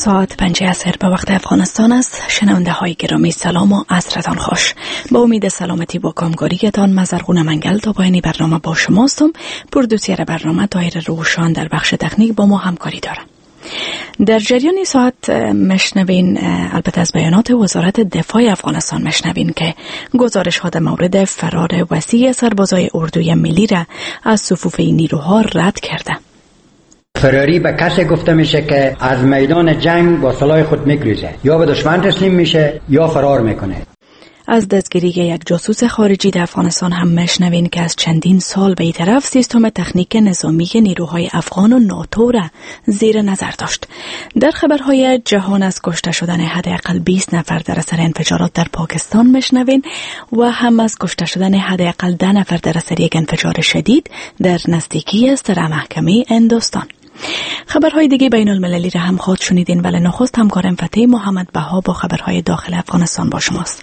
ساعت 5 عصر به وقت افغانستان است. شنونده های گرامی سلام و عصرتان خوش. با امید سلامتی و کامگاریتان مزرغون منگل تا پایان برنامه با شماستم. پردوسیر برنامه طاهر روشان در بخش تکنیک با ما همکاری دارم. در جریان ساعت مشنوین البته از بیانات وزارت دفاع افغانستان مشنوین که گزارش ها در مورد فرار وسیع سربازای اردوی ملی را از صفوف نیروها رد کرده. فراری به کسی گفته میشه که از میدان جنگ با سلاح خود میگریزه، یا به دشمن تسلیم میشه یا فرار میکنه. از دستگیری یک جاسوس خارجی در افغانستان هم مشنوین که از چندین سال به این طرف سیستم تکنیک نظامی نیروهای افغان و ناتو را زیر نظر داشت. در خبرهای جهان از کشته شدن حداقل 20 نفر در اثر انفجارات در پاکستان مشنوین و هم از کشته شدن حداقل 10 نفر در اثر یک انفجار شدید در نزدیکی استراحت محکمه هندوستان. خبرهای دیگه بین المللی را هم خود شنیدین، ولی نخست همکارم فتح محمد بها با خبرهای داخل افغانستان با شماست.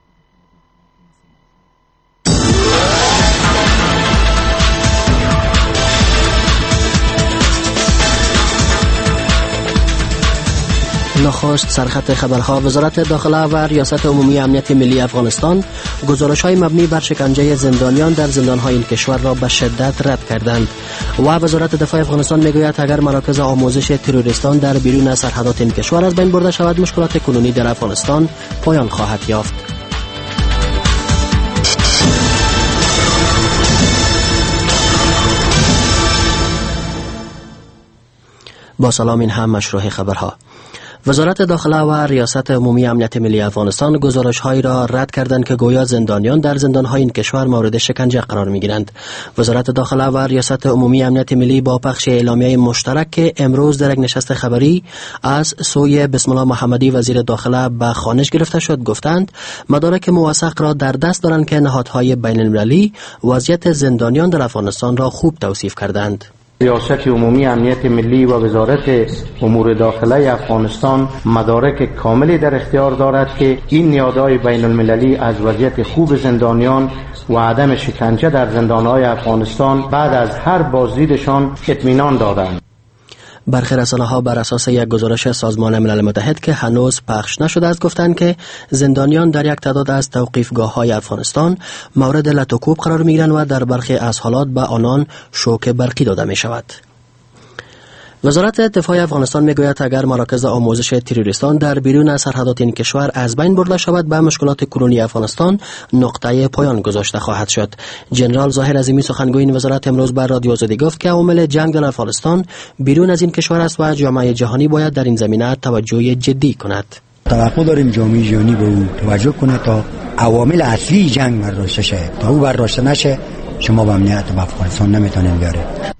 نخست سرخط خبرها. وزارت داخله و ریاست عمومی امنیت ملی افغانستان گزارش‌های مبنی بر شکنجه زندانیان در زندان‌های این کشور را به شدت رد کردند و وزارت دفاع افغانستان میگوید اگر مراکز آموزش تروریستان در بیرون سرحدات این کشور از بین برده شود مشکلات کنونی در افغانستان پایان خواهد یافت. با سلام، این هم مشروع خبرها. وزارت داخله و ریاست عمومی امنیت ملی افغانستان گزارش‌هایی را رد کردند که گویا زندانیان در زندان‌های این کشور مورد شکنجه قرار می‌گیرند. وزارت داخله و ریاست عمومی امنیت ملی با پخش اعلامیه مشترک که امروز در یک نشست خبری از سوی بسم الله محمدی وزیر داخله به خوانش گرفته شد گفتند مدارک موثق را در دست دارند که نهادهای بین‌المللی وضعیت زندانیان در افغانستان را خوب توصیف کردند. ریاست عمومی امنیت ملی و وزارت امور داخله افغانستان مدارک کاملی در اختیار دارد که این نهادهای بین المللی از وضعیت خوب زندانیان و عدم شکنجه در زندانهای افغانستان بعد از هر بازدیدشان اطمینان دادند. برخی رسانه‌ها بر اساس یک گزارش سازمان ملل متحد که هنوز پخش نشده است گفتند که زندانیان در یک تعداد از توقیفگاه‌های افغانستان مورد لطوکوب قرار می‌گیرند و در برخی از حالات به آنان شوک برقی داده می‌شود. وزارت دفاع افغانستان میگوید اگر مراکز آموزش تروریستان در بیرون سرحدات این کشور از بین برده شود به مشکلات کنونی افغانستان نقطه پایان گذاشته خواهد شد. جنرال ظاهر عظیمی سخنگوی این وزارت امروز بر رادیو آزادی گفت که عوامل جنگ در افغانستان بیرون از این کشور است و جامعه جهانی باید در این زمینه توجه جدی کند. توقع داریم جامعه جهانی به او توجه کنه تا عوامل اصلی جنگ برداشته شه. تا او برداشته نشه شما به امنیت افغانستان نمیتونید بیارید.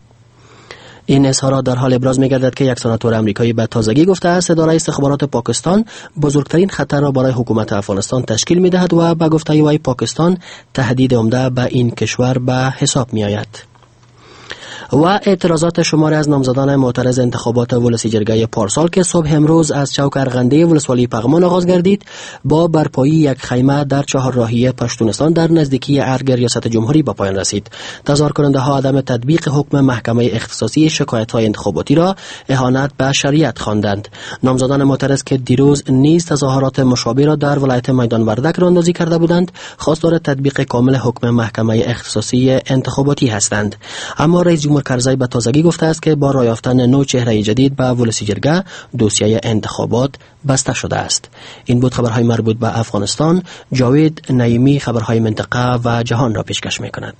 این اظهارات در حال ابراز می‌گردد که یک سناتور آمریکایی به تازگی گفته است اداره استخبارات پاکستان بزرگترین خطر را برای حکومت افغانستان تشکیل می‌دهد و به گفته وی پاکستان تهدید عمده به این کشور به حساب می‌آید. و اعتراضات شماری از نامزدان معترض انتخابات ولسی جرگه پارسال که صبح امروز از چوک ارغنده ولسوالی پغمان آغاز گردید با برپایی یک خیمه در چهارراهی پشتونستان در نزدیکی ارگ ریاست جمهوری به پایان رسید. تظاهر کننده ها عدم تطبیق حکم محکمه اختصاصی شکایت های انتخاباتی را اهانت به شریعت خواندند. نامزدان معترض که دیروز نیز تظاهرات مشابه را در ولایت میدان وردک راهاندازی کرده بودند خواستار تطبیق کامل حکم محکمه اختصاصی انتخاباتی هستند. اما رئیس جمهور کرزی به تازگی گفته است که با راه یافتن نوع چهره جدید به ولسی جرگه دوسیه انتخابات بسته شده است. این بود خبرهای مربوط به افغانستان. جاوید نعیمی خبرهای منطقه و جهان را پیشکش می‌کند.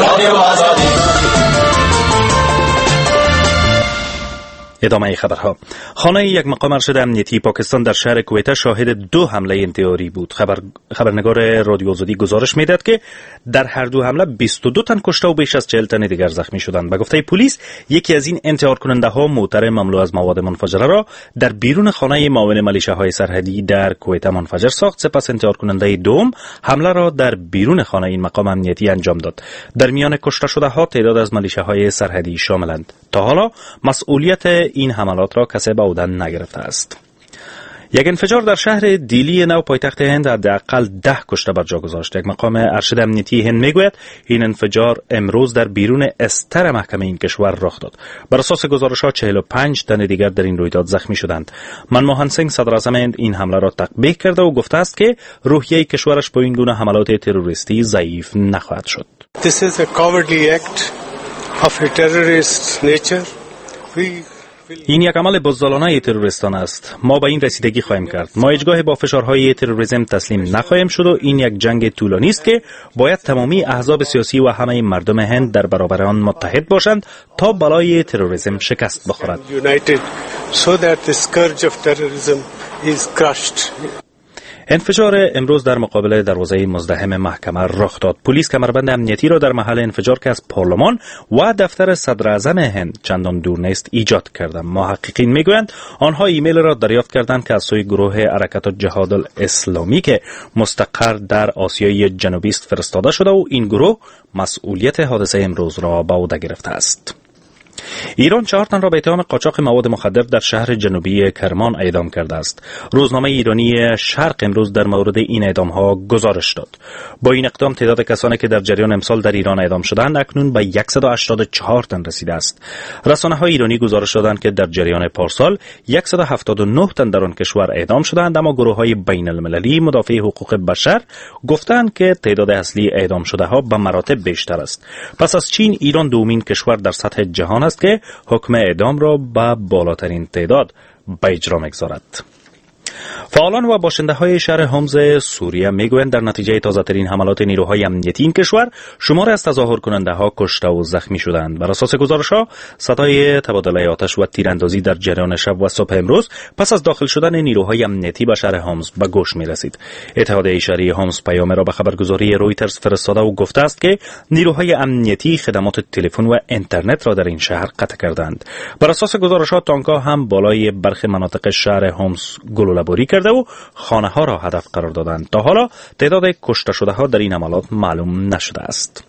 ادامه خبرها. خانه یک مقام ارشد امنیتی پاکستان در شهر کویته شاهد 2 حمله انتحاری بود. خبرنگار رادیو آزادی گزارش میداد که در هر 2 حمله 22 تن کشته و بیش از 40 تن دیگر زخمی شدند. به گفته پلیس یکی از این انتحار کننده ها موتر مملو از مواد منفجره را در بیرون خانه معاون ملیشه‌های سرحدی در کویته منفجر ساخت. سپس انتحار کننده دوم حمله را در بیرون خانه این مقام امنیتی انجام داد. در میان کشته شده ها تعداد از ملیشه‌های سرحدی شاملند. تا حالا مسئولیت این حملات را کسی به عهده نگرفته است. یک انفجار در شهر دیلی نو پایتخت هند حداقل 10 کشته بر جا گذاشت. یک مقام ارشد امنیتی هند میگوید این انفجار امروز در بیرون استر محکمه این کشور رخ داد. بر اساس گزارش‌ها 45 تن دیگر در این رویداد زخمی شدند. منموهن سینگ صدر اعظم هند این حمله را تقبیح کرده و گفته است که روحیه کشورش با این گونه حملات تروریستی ضعیف نخواهد شد. This is a cowardly act of a terrorist nature. این یک عمل بزدلانه تروریستان است. ما به این رسیدگی خواهیم کرد. ما هیچگاه با فشارهای تروریسم تسلیم نخواهیم شد و این یک جنگ طولانی است که باید تمامی احزاب سیاسی و همه مردم هند در برابر آن متحد باشند تا بلای تروریسم شکست بخورد. انفجار امروز در مقابل دروازه مزدحم محکمه رخ داد. پلیس کمربند امنیتی را در محل انفجار که از پارلمان و دفتر صدر اعظم هند چندان دور نیست ایجاد کردند. محققین میگویند آنها ایمیل را دریافت کردند که از سوی گروه حرکت جهاد الاسلامی که مستقر در آسیای جنوبی است فرستاده شده و این گروه مسئولیت حادثه امروز را به عهده گرفته است. ایران 4 تن را به اتهام قاچاق مواد مخدر در شهر جنوبی کرمان اعدام کرده است. روزنامه ایرانی شرق امروز در مورد این اعدام‌ها گزارش داد. با این اقدام تعداد کسانی که در جریان امسال در ایران اعدام شدند اکنون به 184 تن رسیده است. رسانه‌های ایرانی گزارش دادند که در جریان پارسال 179 تن در آن کشور اعدام شدند، اما گروه‌های بین‌المللی مدافع حقوق بشر گفتند که تعداد اصلی اعدام شده‌ها به مراتب بیشتر است. پس از چین، ایران دومین کشور در سطح جهان است که حکم اعدام را به بالاترین تعداد به اجرا می‌گذارد. فعالان و باشنده‌های شهر حمص سوریه میگویند در نتیجه تازه‌ترین حملات نیروهای امنیتی این کشور شمار از تظاهرکننده‌ها کشته و زخمی شدند. بر اساس گزارش‌ها صدای تبادله آتش و تیراندازی در جریان شب و صبح امروز پس از داخل شدن نیروهای امنیتی به شهر حمص به گوش می‌رسید. اتحادیه شهری حمص پیام را به خبرگزاری رویترز فرستاده و گفته است که نیروهای امنیتی خدمات تلفن و اینترنت را در این شهر قطع کردند. بر اساس گزارش‌ها تانک‌ها هم بالای برخی مناطق شهر حمص گلوله‌باری کرده و خانه‌ها را هدف قرار دادند. تا حالا تعداد کشته شده‌ها در این حملات معلوم نشده است.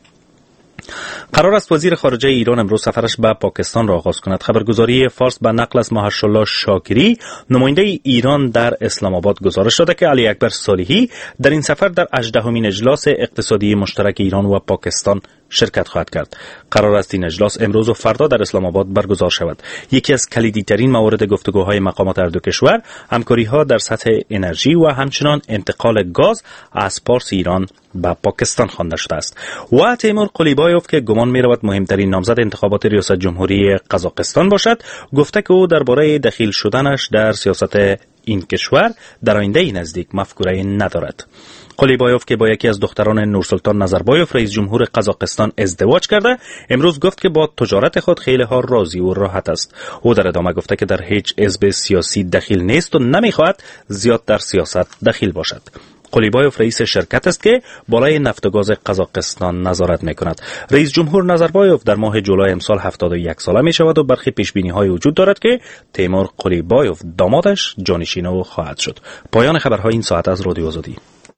قرار است وزیر خارجه ایران امروز سفرش به پاکستان را آغاز کند. خبرگزاری فارس به نقل از مهرشالله شاکری نماینده ایران در اسلام آباد گزارش داده که علی اکبر صالحی در این سفر در 18مین اجلاس اقتصادی مشترک ایران و پاکستان شرکت خواهد کرد. قرار است این اجلاس امروز و فردا در اسلام آباد برگزار شود. یکی از کلیدی ترین موارد گفتگوهای مقامات هر دو کشور همکاری‌ها در سطح انرژی و همچنان انتقال گاز از پارس ایران به پاکستان خوانده شده است. و تیمور قلیبایوف که گمان می‌رود مهمترین نامزد انتخابات ریاست جمهوری قزاقستان باشد، گفته که او درباره دخیل شدنش در سیاست این کشور در آینده نزدیک مفکوره ندارد. قلیبایوف که با یکی از دختران نورسلطان نظربایوف رئیس جمهور قزاقستان ازدواج کرده، امروز گفت که با تجارت خود خیلی ها راضی و راحت است. او در ادامه گفته که در هیچ حزب سیاسی دخیل نیست و نمیخواهد زیاد در سیاست دخیل باشد. قلیبایوف رئیس شرکت است که بالای نفت و گاز قزاقستان نظارت می‌کند. رئیس جمهور نظربایوف در ماه جولای امسال 71 ساله می‌شود و برخی پیش‌بینی‌های وجود دارد که تیمور قلیبایوف دامادش جانشین او خواهد شد. پایان خبرهای این ساعت از رادیو آزادی.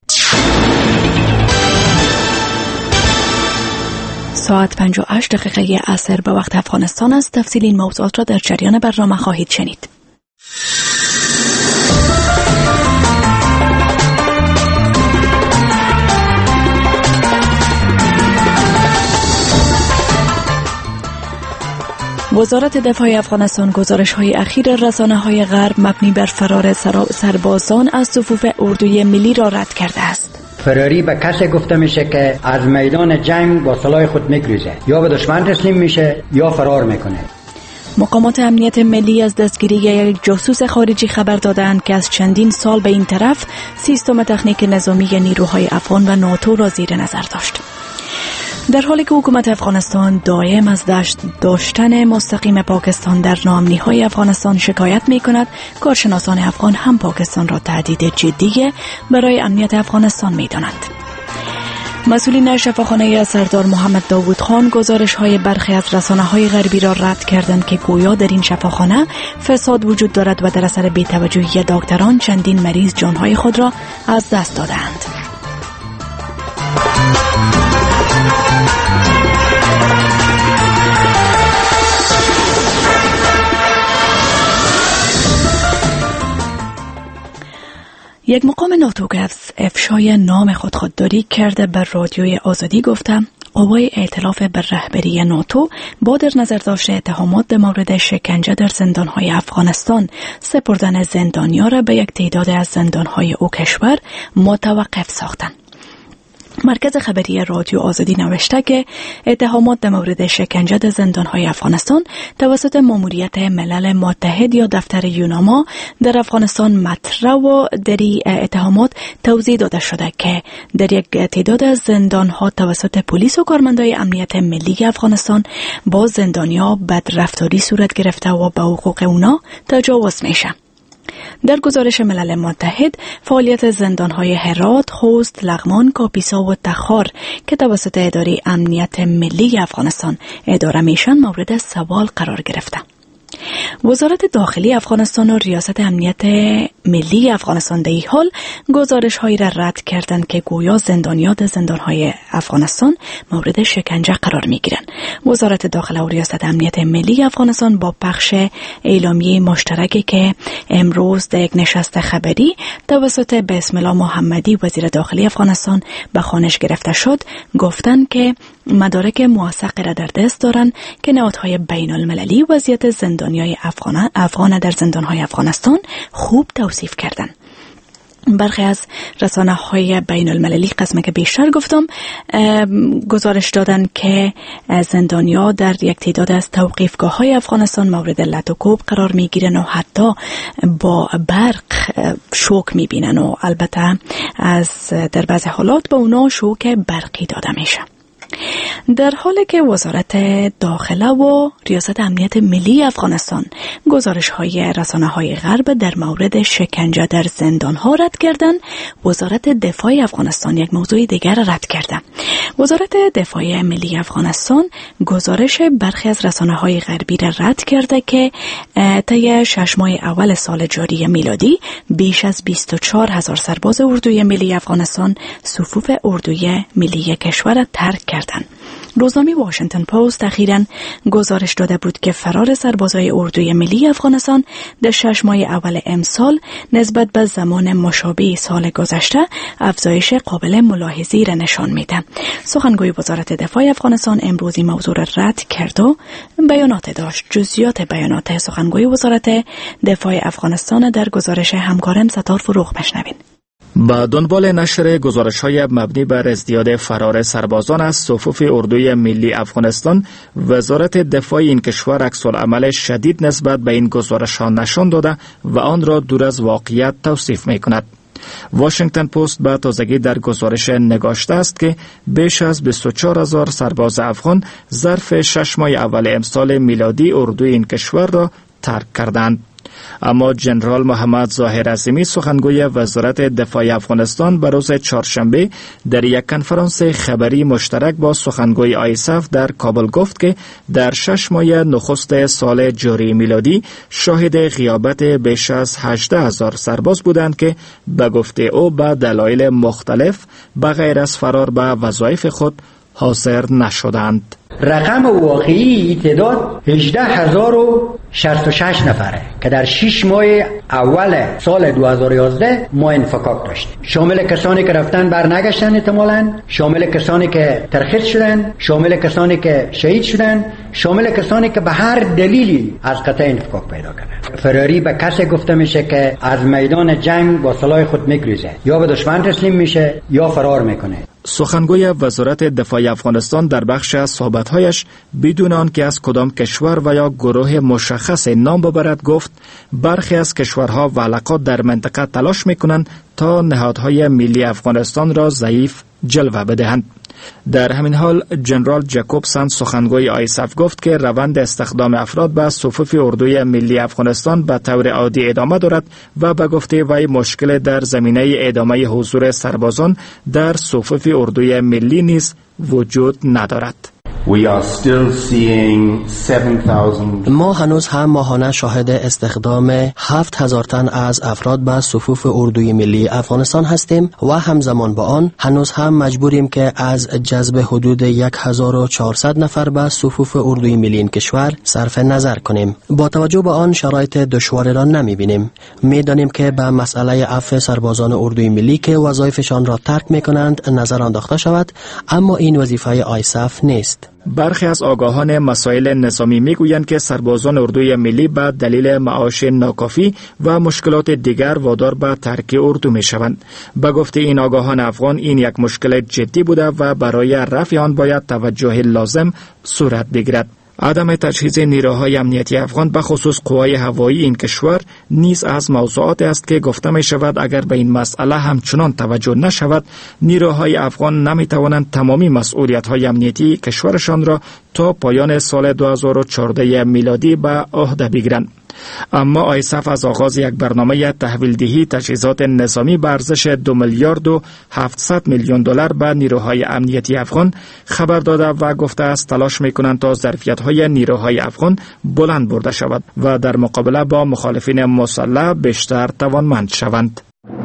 ساعت 58 دقیقه عصر به وقت افغانستان است. تفصیل این موضوعات را در جریان برنامه خواهید شنید. وزارت دفاع افغانستان گزارش‌های اخیر رسانه‌های غرب مبنی بر فرار سربازان از صفوف اردوی ملی را رد کرده است. فراری به کسی گفته میشه که از میدان جنگ با سلاح خود میگریزه، یا به دشمن تسلیم میشه یا فرار میکنه. مقامات امنیت ملی از دستگیری یک جاسوس خارجی خبر دادند که از چندین سال به این طرف سیستم تکنیک نظامی نیروهای افغان و ناتو را زیر نظر داشت. در حالی که حکومت افغانستان دائم از داشتن مستقیم پاکستان در ناامنی‌های افغانستان شکایت می‌کند، کارشناسان افغان هم پاکستان را تهدید جدی برای امنیت افغانستان می‌دانند. مسئولین شفاخانه سردار محمد داوود خان گزارش‌های برخی از رسانه‌های غربی را رد کردند که گویا در این شفاخانه فساد وجود دارد و در اثر بی‌توجهی دکتران چندین مریض جان‌های خود را از دست دادند. یک مقام ناتو که از افشای نام خود خودداری کرده بر رادیوی آزادی گفته قوای ائتلاف بر رهبری ناتو با در نظر داشته اتهامات در مورد شکنجه در زندانهای افغانستان سپردن زندانیا را به یک تعداد از زندانهای او کشور متوقف ساختند. مرکز خبری رادیو آزادی نوشته که اتهامات در مورد شکنجه در زندانهای افغانستان توسط ماموریت ملل متحد یا دفتر یوناما در افغانستان مطرح و در اتهامات توضیح داده شده که در یک تعداد از زندانها توسط پلیس و کارمندای امنیت ملی افغانستان با زندانیا بدرفتاری صورت گرفته و به حقوق اونا تجاوز میشه. در گزارش ملل متحد فعالیت زندانهای هرات، خوست، لغمان، کاپیسا و تخار که توسط اداره امنیت ملی افغانستان اداره میشن مورد سوال قرار گرفته. وزارت داخلی افغانستان و ریاست امنیت ملی افغانستان در این حال گزارش هایی را رد کردند که گویا زندانیان زندانهای افغانستان مورد شکنجه قرار می گیرند. وزارت داخله و ریاست امنیت ملی افغانستان با پخش اعلامیه مشترکی که امروز در یک نشست خبری توسط بسم الله محمدی وزیر داخلی افغانستان به خوانش گرفته شد گفتند که مدارک موثق را در دست دارند که نهادهای بین المللی وضعیت زندانیای افغان در زندانهای افغانستان خوب توصیف کردند. برخی از رسانه‌های بین المللی قسمه که بیشتر گفتم گزارش دادن که زندانیا در یک تعداد از توقیفگاه‌های افغانستان مورد لط و کوب قرار می‌گیرن و حتی با برق شوک می‌بینن و البته در بعضی حالات به اونا شوک برقی داده میشه. در حالی که وزارت داخله و ریاست امنیت ملی افغانستان گزارش‌های رسانه‌های غرب در مورد شکنجه در زندان‌ها رد کردند، وزارت دفاع افغانستان یک موضوع دیگر رد کرده. وزارت دفاع ملی افغانستان گزارش برخی از رسانه‌های غربی را رد کرده که طی 6 ماه اول سال جاری میلادی بیش از 24,000 سرباز اردوی ملی افغانستان صفوف اردوی ملی کشور را ترک کردند. روزنامه واشنگتن پست اخیراً گزارش داده بود که فرار سربازای اردوی ملی افغانستان در 6 ماه اول امسال نسبت به زمان مشابه سال گذشته افزایش قابل ملاحظه‌ای را نشان میده. سخنگوی وزارت دفاع افغانستان امروز این موضوع را رد کرد و بیانات داشت. جزئیات بیانات سخنگوی وزارت دفاع افغانستان در گزارش همکارم ستار فروغ بشنوید. با دنبال نشر گزارش‌های مبنی بر ازدیاد فرار سربازان از صفوف اردوی ملی افغانستان، وزارت دفاع این کشور عکس‌العمل شدید نسبت به این گزارش‌ها نشان داده و آن را دور از واقعیت توصیف می‌کند. واشنگتن پست به تازگی در گزارش نگاشته است که بیش از 24,000 سرباز افغان ظرف 6 ماه اول امسال میلادی اردوی این کشور را ترک کردند. اما جنرال محمد ظاهر عظیمی سخنگوی وزارت دفاع افغانستان به روز چهارشنبه در یک کنفرانس خبری مشترک با سخنگوی آیساف در کابل گفت که در 6 ماه نخست سال جاری میلادی شاهد غیابت بیش از 18,000 سرباز بودند که به گفته او به دلایل مختلف به غیر از فرار به وظایف خود حاضر نشدند. رقم واقعی تعداد 18,066 نفره که در 6 ماه اول سال 2011 ما انفکاک داشتیم. شامل کسانی که رفتن برنگشتن احتمالاً، شامل کسانی که ترخیص شدن، شامل کسانی که شهید شدن، شامل کسانی که به هر دلیلی از قطع انفکاک پیدا کردن. فراری به کسی گفته میشه که از میدان جنگ با سلاح خود میگریزه، یا به دشمن تسلیم میشه یا فرار میکنه. سخنگوی وزارت دفاع افغانستان در بخش از صحبت‌هایش بدون آنکه از کدام کشور و یا گروه مشخص نام ببرد گفت برخی از کشورها و علاقات در منطقه تلاش می‌کنند تا نهادهای ملی افغانستان را ضعیف جلوه بدهند. در همین حال جنرال جکوبسن سخنگوی آیساف گفت که روند استخدام افراد به صفوف اردوی ملی افغانستان به طور عادی ادامه دارد و به گفته وی مشکل در زمینه ادامه حضور سربازان در صفوف اردوی ملی نیز وجود ندارد. ما هنوز هم ماهانه شاهد استخدام 7,000 تن از افراد به صفوف اردوی ملی افغانستان هستیم و همزمان با آن هنوز هم مجبوریم که از جذب حدود 1,400 نفر به صفوف اردوی ملی این کشور صرف نظر کنیم. با توجه به آن شرایط دشواری را نمی‌بینیم. می‌دانیم که به مسئله عفو سربازان اردوی ملی که وظایفشان را ترک می‌کنند نظر انداخته شود، اما این وظیفه آیسف نیست. برخی از آگاهان مسائل نظامی میگویند که سربازان اردوی ملی به دلیل معاش ناکافی و مشکلات دیگر وادار به ترک اردو میشوند. به گفته این آگاهان افغان این یک مشکل جدی بوده و برای رفع آن باید توجه لازم صورت بگیرد. عدم تجهیز نیروهای امنیتی افغان به خصوص قوای هوایی این کشور نیز از موضوعات است که گفته می شود اگر به این مسئله همچنان توجه نشود نیروهای افغان نمی توانند تمامی مسئولیت های امنیتی کشورشان را تا پایان سال 2014 میلادی به عهده بگیرند. اما آیسف از آغاز یک برنامه تحویل دهی تجهیزات نظامی به ارزش 2 میلیارد و 700 میلیون دلار به نیروهای امنیتی افغان خبر داده و گفته است تلاش میکنند تا ظرفیت‌های نیروهای افغان بلند برده شود و در مقابله با مخالفین مسلح بیشتر توانمند شوند.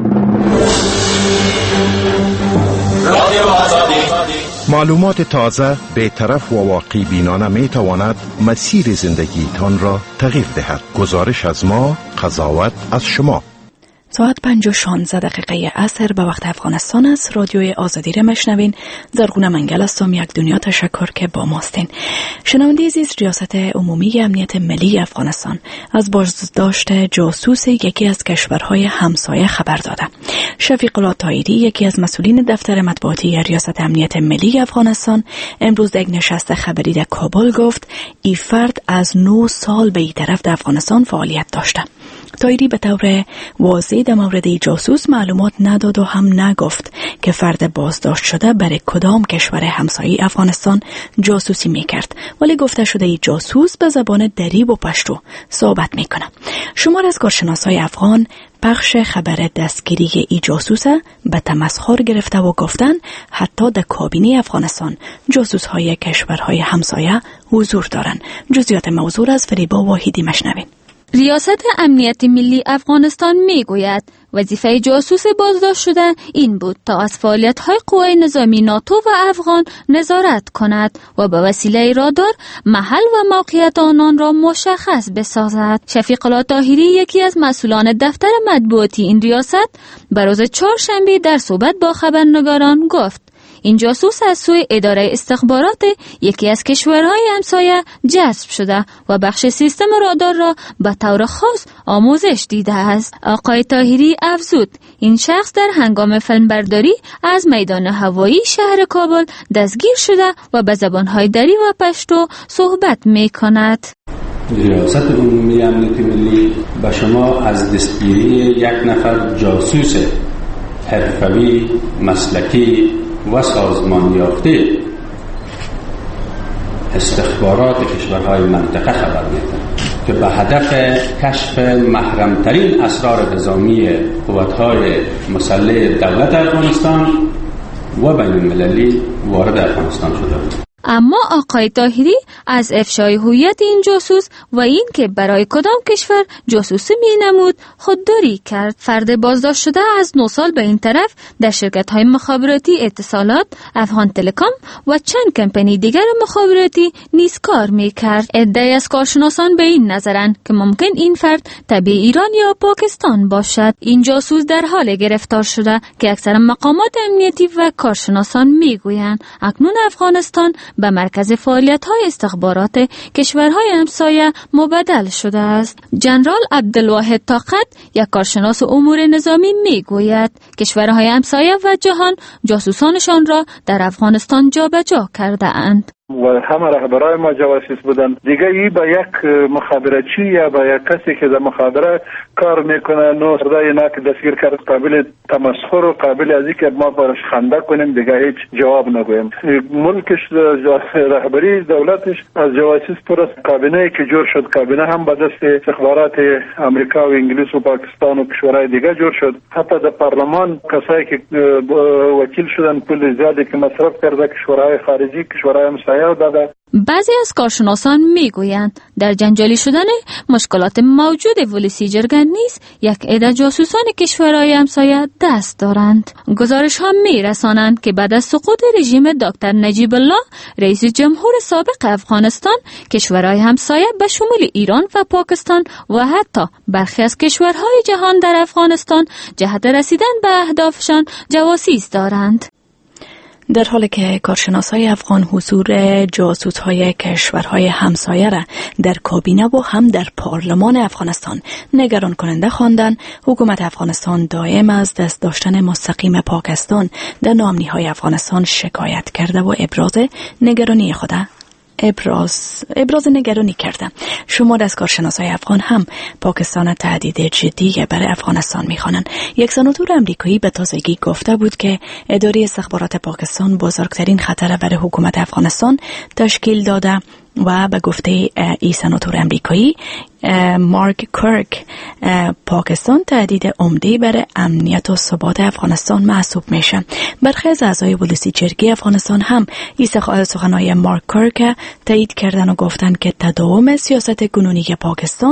معلومات تازه، بی‌طرف و واقعی بینانه می تواند مسیر زندگی تان را تغییر دهد. گزارش از ما، قضاوت از شما. ساعت 5:16 عصر به وقت افغانستان است. رادیوی آزادی را میشنوین. زرغونه منگل هستم. یک دنیا تشکر که با ماستین. شنونده عزیز، ریاست عمومی امنیت ملی افغانستان از بازداشت جاسوس یکی از کشورهای همسایه خبر داده. شفیق الله طاهری، یکی از مسئولین دفتر مطبوعاتی ریاست امنیت ملی افغانستان، امروز در یک نشست خبری در کابل گفت این فرد از 9 سال به این طرف در افغانستان فعالیت داشته. طاهری به طور واضح در مورد جاسوس معلومات نداد و هم نگفت که فرد بازداشت شده برای کدام کشور همسایه افغانستان جاسوسی میکرد، ولی گفته شده ای جاسوس به زبان دری و پشتو صحبت میکنه. شمار از کارشناسای افغان پخش خبر دستگیری ای جاسوس به تمسخر گرفته و گفتن حتی در کابینه افغانستان جاسوس های کشورهای همسایه حضور دارن. جزئیات موضوع از فریبا واحدی مشنوین. ریاست امنیت ملی افغانستان میگوید وظیفه جاسوس بازداشت شده این بود تا از فعالیت‌های قوای نظامی ناتو و افغان نظارت کند و به وسیله رادار محل و موقعیت آنان را مشخص بسازد. شفیق الله طاهری، یکی از مسئولان دفتر مطبوعاتی این ریاست، به روز چهارشنبه در صحبت با خبرنگاران گفت این جاسوس از سوی اداره استخبارات یکی از کشورهای همسایه جذب شده و بخش سیستم رادار را به طور خاص آموزش دیده است. آقای طاهری افزود این شخص در هنگام فیلمبرداری از میدان هوایی شهر کابل دستگیر شده و به زبانهای دری و پشتو صحبت می کند. ریاست عمومی امنیت ملی به شما از دستگیری یک نفر جاسوس حرفوی، مسلکی و سازمان یافته استخبارات کشورهای منطقه خبر می‌دهد که به هدف کشف محرمترین اسرار نظامی قوت‌های مسلح دولت افغانستان و بین المللی وارد افغانستان شده بود. اما آقای طاهری از افشای هویت این جاسوس و این که برای کدام کشور جاسوسی می‌نمود خودداری کرد. فرد بازداشت شده از 9 سال به این طرف در شرکت‌های مخابراتی اتصالات، افغان تلکام و چند کمپانی دیگر مخابراتی نیز کار می‌کرد. عده‌ای از کارشناسان به این نظرند که ممکن این فرد تبع ایران یا پاکستان باشد. این جاسوس در حال گرفتار شده که اکثر مقامات امنیتی و کارشناسان می‌گویند اکنون افغانستان به مرکز فعالیت‌های استخبارات کشورهای همسایه مبدل شده است. جنرال عبدالواحد طاقت، یک کارشناس امور نظامی، میگوید کشورهای همسایه و جهان جاسوسانشان را در افغانستان جابجا کرده اند. و همه رهبرای ما جواسیس بودن دیگه. ای با یک مخابراتچی یا با یک کسی که در مخابره کار میکنه نو سرده اینا که دستگیر کرد قابل تمسخر و قابل از اینکه ما برش خنده کنیم دیگه هیچ جواب نگویم. ملکش رهبری دولتش از جواسیس پر است. کابینه که جور شد، کابینه هم با دست استخبارات امریکا و انگلیس و پاکستان و کشورهای دیگه جور شد. حتی در پارلمان کسایی که وکیل شدن پول زیادی که مصرف کرده کشورهای خارجی، کشورهای همسایه رایه داده. بعضی از کارشناسان میگویند در جنجالی شدن مشکلات موجود ولسی جرگند نیز یک عده جاسوسان کشورهای همسایه دست دارند. گزارش ها میرسانند که بعد از سقوط رژیم دکتر نجیب الله رئیس جمهور سابق افغانستان، کشورهای همسایه به شمول ایران و پاکستان و حتی برخی از کشورهای جهان در افغانستان جهت رسیدن به اهدافشان جواسیس دارند. در حالی که کارشناسای افغان حضور جاسوس‌های کشورهای همسایه را در کابینه و هم در پارلمان افغانستان نگران کننده خواندند، حکومت افغانستان دائم از دست داشتن مستقیم پاکستان در ناامنی‌های افغانستان شکایت کرده و ابراز نگرانی خود نگرانی کرده. شمار از کارشناسای افغان هم پاکستان تهدید جدی برای افغانستان می‌خوانند. یک سناتور امریکایی به تازگی گفته بود که اداره استخبارات پاکستان بزرگترین خطر برای حکومت افغانستان تشکیل داده و به گفته ای سناتور امریکایی مارک کرک، پاکستان تهدید عمده برای امنیت و ثبات افغانستان محسوب میشه. برخی از اعضای ولسی جرگه افغانستان هم این سخنهای مارک کرک تایید کردن و گفتن که تداوم سیاست کنونی پاکستان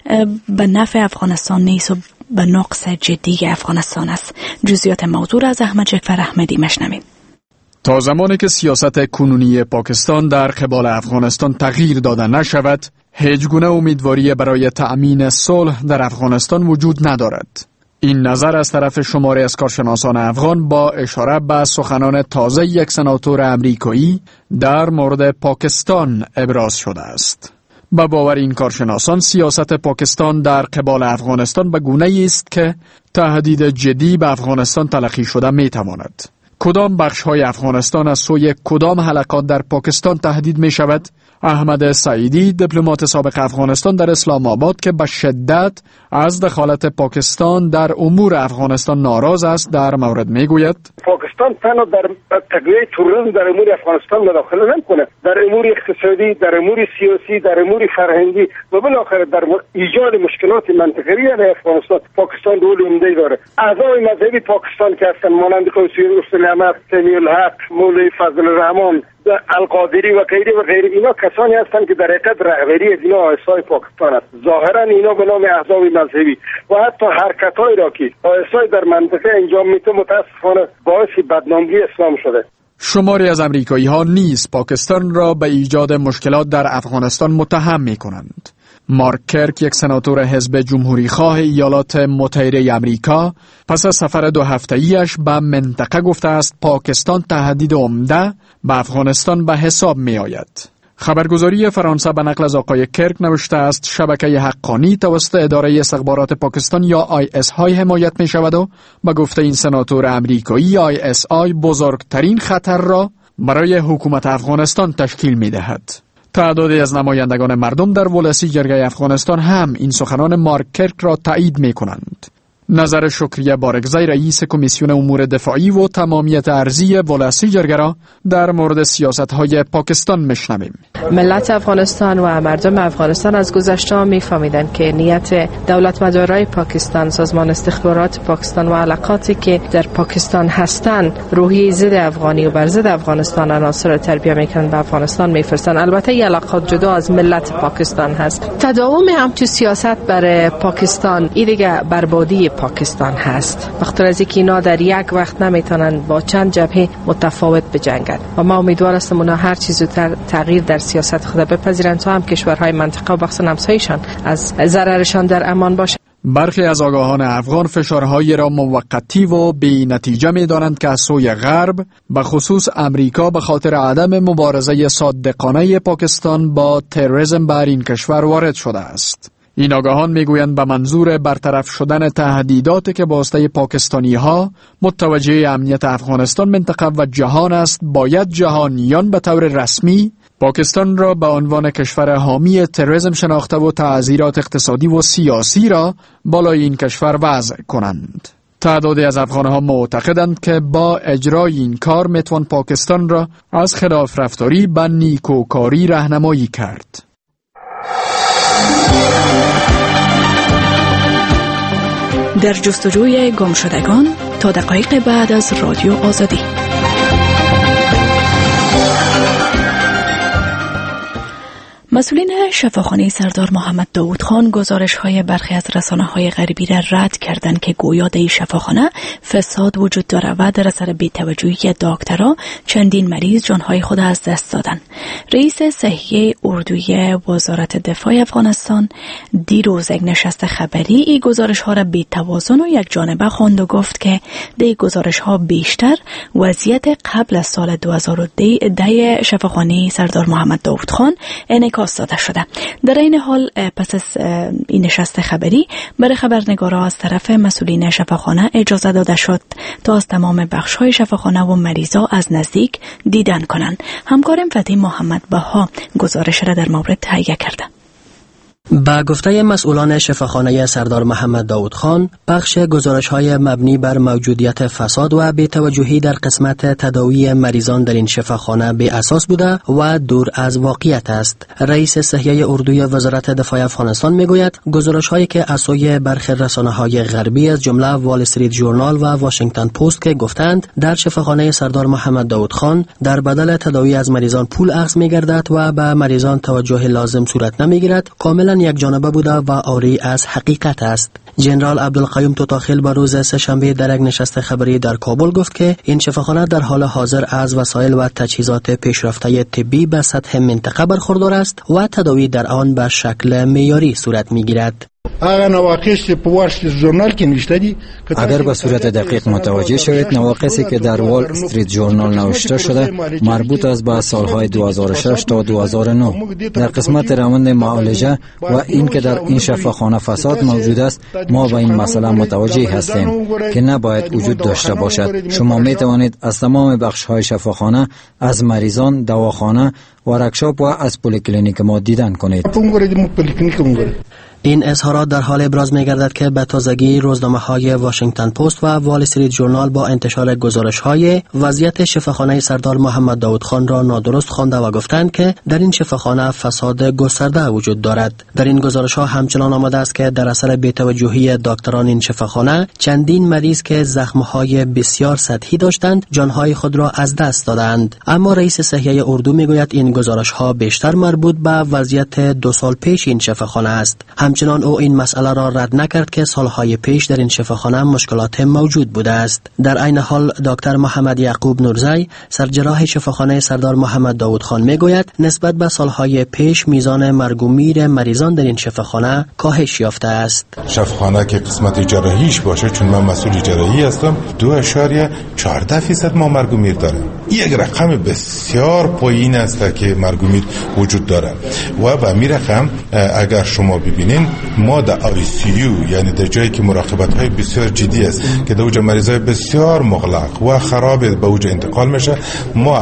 به نفع افغانستان نیست و به نقص جدی افغانستان است. جزئیات موضوع از احمد جعفر احمدی مشنویم. تا زمانی که سیاست کنونی پاکستان در قبال افغانستان تغییر داده نشود، هیچ گونه امیدواری برای تأمین صلح در افغانستان وجود ندارد. این نظر از طرف شماری از کارشناسان افغان با اشاره به سخنان تازه یک سناتور امریکایی در مورد پاکستان ابراز شده است. با باور این کارشناسان، سیاست پاکستان در قبال افغانستان به گونه‌ای است که تهدید جدی به افغانستان تلقی شده می‌تواند. کدام بخش‌های افغانستان از سوی کدام حلقات در پاکستان تهدید می شود؟ احمد سعیدی، دیپلمات سابق افغانستان در اسلام آباد که به شدت از دخالت پاکستان در امور افغانستان ناراض است، در مورد می گوید پاکستان تنها در تقویه توریسم در امور افغانستان مداخله نمی‌کنه، در امور اقتصادی، در امور سیاسی، در امور فرهنگی و بالاخره در ایجاد مشکلات منطقه‌ای در افغانستان پاکستان رول عمده‌ای داره. اعضای مذهبی پاکستان که هستند مانند قوسی حسین احمد، سمیع الحق، مولوی فضل الرحمن، القادری و غیره اینا کسانی هستند که در حقیقت رهبری از اینا آیسای پاکستان است. ظاهرا اینا به نام احزاب مذهبی و حتی حرکت‌هایی را که آیسای در منطقه انجام میده متاسفانه باعث بدنامی اسلام شده. شماری از امریکایی‌ها نیز پاکستان را به ایجاد مشکلات در افغانستان متهم می‌کنند. مارک کرک، یک سناتور حزب جمهوری خواه ایالات متحده امریکا، پس از سفر 2 هفته‌ایش به منطقه گفته است پاکستان تهدید عمده به افغانستان به حساب می آید. خبرگزاری فرانسه به نقل از آقای کرک نوشته است شبکه حقانی توسط اداره استخبارات پاکستان یا ISI حمایت می شود و به گفته این سناتور امریکایی ISI بزرگترین خطر را برای حکومت افغانستان تشکیل می دهد. تعدادی از نمایندگان مردم در ولسی جرگه افغانستان هم این سخنان مارک کرک را تایید می کنند. نظر شکریه بارگزی، رئیس کمیسیون امور دفاعی و تمامیت ارضی ولسی جرگه را در مورد سیاست‌های پاکستان میشنویم. ملت افغانستان و مردم افغانستان از گذشته میفهمیدند که نیت دولت مدارای پاکستان، سازمان استخبارات پاکستان و علاقاتی که در پاکستان هستند روحیه ضد افغانی و بر ضد افغانستان عناصر تربیه میکنند به افغانستان میفرستند. البته این علاقات جدا از ملت پاکستان هست. تداوم همچون سیاست برای پاکستان این دیگه بربادی پاکستان هست. بخاطر از اینکه اینا در یک وقت نمیتونن با چند جبهه متفاوت بجنگند و ما امیدوار هستیم اونا هر چیز زودتر تغییر در سیاست خود بپذیرند تا هم کشورهای منطقه و بخصوص همسایه‌شان از ضررشان در امان باشه. برخی از آگاهان افغان فشارهایی را موقتی و بی نتیجه می دانند که از سوی غرب به خصوص امریکا به خاطر عدم مبارزه صادقانه پاکستان با تروریسم بر این کشور وارد شده است. این آگاهان میگویند به منظور برطرف شدن تهدیداتی که با واسطه پاکستانی‌ها متوجه امنیت افغانستان، منطقه و جهان است، باید جهانیان به طور رسمی پاکستان را به عنوان کشور حامی تروریسم شناخته و تعزیرات اقتصادی و سیاسی را بالای این کشور وضع کنند. تعدادی از افغانها معتقدند که با اجرای این کار میتوان پاکستان را از خلاف رفتاری به نیکوکاری راهنمایی کرد. در جستجوی گمشدگان تا دقایق بعد از رادیو آزادی. مسئولین شفاخانه سردار محمد داود خان گزارش‌های برخی از رسانه‌های غربی را رد کردند که گویا در این شفاخانه فساد وجود دارد و در اثر بی‌توجهی دکترها چندین مریض جانهای خود از دست دادند. رئیس صحیح اردوی وزارت دفاع افغانستان دیروز یک نشست خبری این گزارش‌ها را بی‌توازن و یک جانبه خواند و گفت که در گزارش‌ها بیشتر وضعیت قبل از سال 2010 شفاخانه سردار محمد داود خان انعکاس داده شده. در این حال پس از این نشست خبری برای خبرنگارا از طرف مسئولین شفاخانه اجازه داده شد تا از تمام بخش‌های شفاخانه و مریضا از نزدیک دیدن کنند. همکارم فتحی محمد بها گزارش را در مورد تهیه کرده. با گفته مسئولان شفاخانه سردار محمد داود خان، بخش گزارش‌های مبنی بر موجودیت فساد و بی‌توجهی در قسمت تداوی مریضان در این شفاخانه بی اساس بوده و دور از واقعیت است. رئیس صحیح اردوی وزارت دفاع افغانستان میگوید گزارش‌هایی که از سوی برخی رسانه‌های غربی از جمله وال استریت ژورنال و واشنگتن پست که گفتند در شفاخانه سردار محمد داود خان در بدل تداوی از مریضان پول اخذ می‌گردد و به مریضان توجه لازم صورت نمی‌گیرد، کاملا یک جانبه بوده و عاری از حقیقت است. جنرال عبدالقیوم توتاخیل با روز سه‌شنبه در یک نشست خبری در کابل گفت که این شفاخانه در حال حاضر از وسایل و تجهیزات پیشرفته طبی به سطح منطقه برخوردار است و تداوی در آن به شکل معیاری صورت می‌گیرد. اگر به صورت دقیق متوجه شوید، نواقصی که در وال استریت ژورنال نوشته شده مربوط است به سالهای 2006 تا 2009 در قسمت روند معالجه و این که در این شفاخانه فساد موجود است. ما به این مسئله متوجه هستیم که نباید وجود داشته باشد. شما می توانید از تمام بخش‌های شفاخانه، از مریضان، دواخانه و ورکشاپ و از پلیکلینیک ما دیدن کنید. این اظهارات در حال ابراز می‌گردد که به تازگی روزنامه‌های واشنگتن پست و وال استریت ژورنال با انتشار گزارش‌های وضعیت شفاخانه سردار محمد داود خان را نادرست خوانده و گفتند که در این شفاخانه فساد گسترده وجود دارد. در این گزارش‌ها همچنان آمده است که در اثر بی‌توجهی دکتران این شفاخانه چندین مریض که زخم‌های بسیار سطحی داشتند جان‌های خود را از دست دادند. اما رئیس صحیح اردو می‌گوید این گزارش‌ها بیشتر مربوط به وضعیت 2 سال پیش این شفاخانه است. همچنان او این مسئله را رد نکرد که سالهای پیش در این شفاخانه مشکلات موجود بوده است. در عین حال دکتر محمد یعقوب نورزی سرجراح شفاخانه سردار محمد داود خان میگوید نسبت به سالهای پیش میزان مرگ و میر مریضان در این شفاخانه کاهش یافته است. شفاخانه که قسمت جراحیش باشه، چون من مسئول جراحی هستم، 2.14% ما مرگ و میر داره. یک رقم بسیار پایین است که مرگ و میر وجود داره و به این رقم اگر شما ببینین ما در ICU یعنی در جایی که مراقبت های بسیار جدی است که در اوج مریضای بسیار مغلق و خراب به اوج انتقال میشه، ما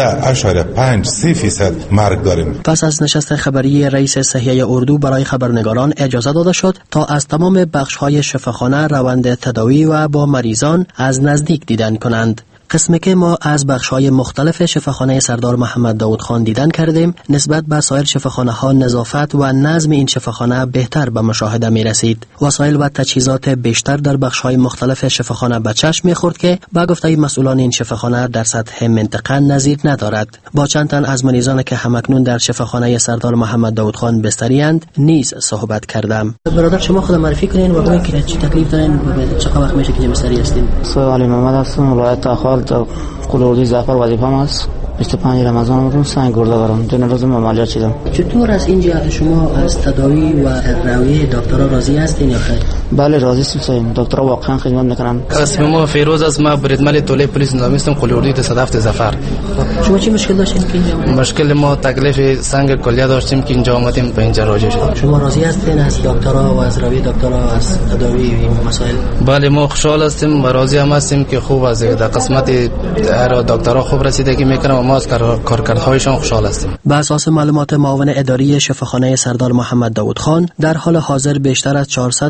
17.53% مرگ داریم. پس از نشست خبری رئیس صحیح اردو برای خبرنگاران اجازه داده شد تا از تمام بخش های شفاخانه روند تداوی و با مریضان از نزدیک دیدن کنند. قسمی که ما از بخش‌های مختلف شفاخانه سردار محمد داود خان دیدن کردیم نسبت به سایر شفاخانه‌ها نظافت و نظم این شفاخانه بهتر به مشاهده می رسید. وسایل و تجهیزات بیشتر در بخش‌های مختلف شفاخانه به چشم می‌خورد که با گفته مسئولان این شفاخانه در سطح منطقه نظیر ندارد. با چند تن از مریضانی که همکنون در شفاخانه سردار محمد داود خان بستری‌اند نیز صحبت کردم. برادر شما خود معرفی کنین و بگویید که چه تکلیف دارین و چقدر وقت میشه که بستری هستین؟ سوال محمد هستم، ولایت تاخال قلوردی زعفر وظیفه‌ام است. 25 رمضان بودم، سنگ گرده دارم، دو روز عملیات شدم. چطور از این جهت شما از تداوی و رویه دکترها راضی هستین یا خیر؟ بله راضی هستم، دکترها واقعا خدمت میکنن. اسم ما فیروز است، ما بریدمل توله پلیس نظامی هستم، قلوردی تصادف زعفر. شما چی مشکل داشتین که اینجا؟ مشکل ما تکلیف سنگ کلیه داشتیم که اینجا آمدیم به اینجا راجع شدیم. شما راضی هستین از دکترها و از رویه دکترها از تداوی این مسائل؟ بله ما خوشحال هستیم و راضی هم هستیم که خوب از در قسمت دکترها خوب رسیدگی میکنن و ما از کارکردهایشان خوشحال هستیم. بر اساس معلومات معاون اداری شفاخانه سردار محمد داود خان در حال حاضر بیشتر از 400 دکتر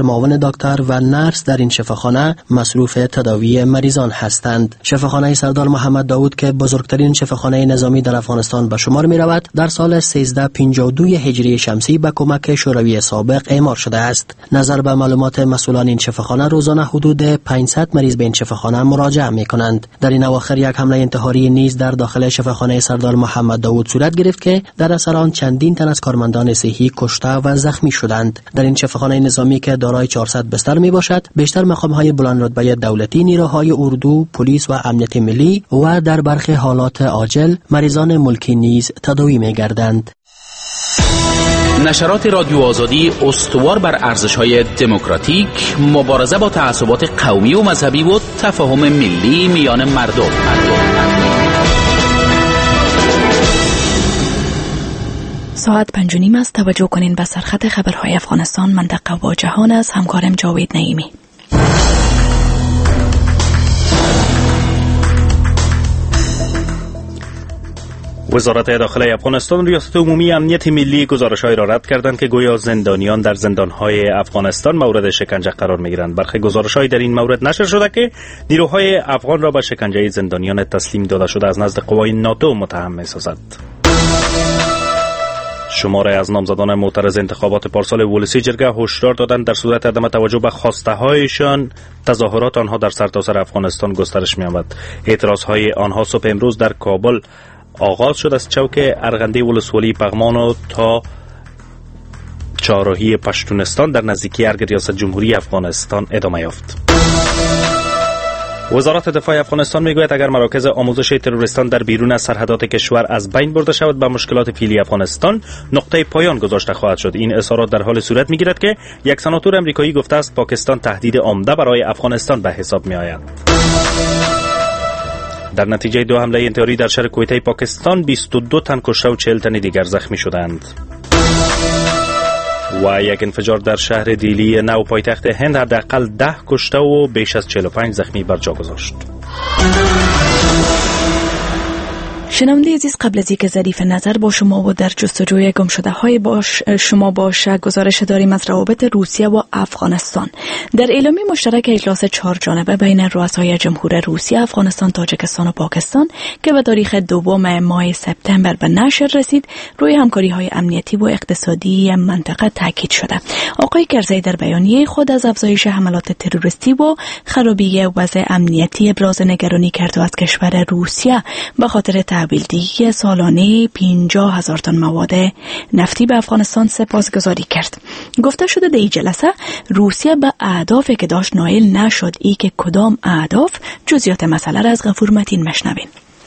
دکتر، معاون دکتر و نرس در این شفاخانه مصروف تداوی مریضان هستند. شفاخانه سردار محمد داود که بزرگترین شفاخانه نظامی در افغانستان به شمار می رود، در سال 1352 هجری شمسی به کمک شوروی سابق اعمار شده است. نظر به معلومات مسئولان این شفاخانه، روزانه حدود 500 مریض به این شفاخانه مراجعه می کنند. در این اواخر یک حمله انتحاری نیز در داخل شفاخانه سردار محمد داود صورت گرفت که در اثر آن چندین تن از کارمندان صحی کشته و زخمی شدند. در این شفاخانه نظامی که دارای 400 بستر می باشد، بیشتر مقام‌های بلند رتبه دولتی، نیروهای اردو، پلیس و امنیت ملی و در برخی حالات عاجل مریضان ملکی نیز تداوی می گردند. نشرات رادیو آزادی استوار بر ارزش‌های دموکراتیک، مبارزه با تعصبات قومی و مذهبی و تفاهم ملی میان مردم. ساعت 5:30 است. توجه کنین به سرخط خبرهای افغانستان، منطقه و جهان از همکارم جاوید نعیمی. وزارت داخله افغانستان، ریاست عمومی امنیت ملی گزارش‌هایی را رد کردند که گویا زندانیان در زندان‌های افغانستان مورد شکنجه قرار می‌گیرند. برخی گزارش‌های در این مورد نشر شده که نیروهای افغان را به شکنجه زندانیان تسلیم داده شده از نزد قوای ناتو متهم می‌سازد. شماره از نامزدان معترض انتخابات پارسال ولسی جرگه هشدار دادند در صورت عدم توجه به خواسته‌هایشان تظاهرات آنها در سرتاسر افغانستان گسترش می‌یابد. اعتراض‌های آنها صبح امروز در کابل آغاز شد، از چوک ارغنده ولسوالی پغمان و تا چهارراهی پشتونستان در نزدیکی ارگ ریاست جمهوری افغانستان ادامه یافت. وزارت دفاع افغانستان میگوید اگر مراکز آموزش تروریستان در بیرون از سرحدات کشور از بین برده شود، به مشکلات فعلی افغانستان نقطه پایان گذاشته خواهد شد. این اظهارات در حال صورت میگیرد که یک سناتور امریکایی گفته است پاکستان تهدید عمده برای افغانستان به حساب میآید. در نتیجه 2 حمله انتحاری در شهر کویته پاکستان 22 تن کشته و 40 تن دیگر زخمی شدند. و یک انفجار در شهر دیلی نو پایتخت هند حداقل 10 کشته و بیش از 45 زخمی بر جا گذاشت. شنونده عزیز، قبل از اینکه ظریف نظر با شما و در جستجوی گم شده های شما باشه، گزارش داریم از روابط روسیه و افغانستان. در اعلامیه مشترک اجلاس 4 جانبه بین رؤسای جمهور روسیه، افغانستان، تاجیکستان و پاکستان که به تاریخ 2 ماه سپتامبر به نشر رسید، روی همکاری های امنیتی و اقتصادی منطقه تاکید شده. آقای کرزی در بیانیه خود از افزایش حملات تروریستی و خرابی وضع امنیتی ابراز نگرانی کرد و از کشور روسیه به خاطر تحویلدهی سالانه 50,000 تن مواد نفتی به افغانستان سپاسگزاری کرد. گفته شده در این جلسه روسیه به اهدافی که داشت نائل نشد. ای که کدام اهداف؟ جزئیات مسئله را از غفور متین مشنوین.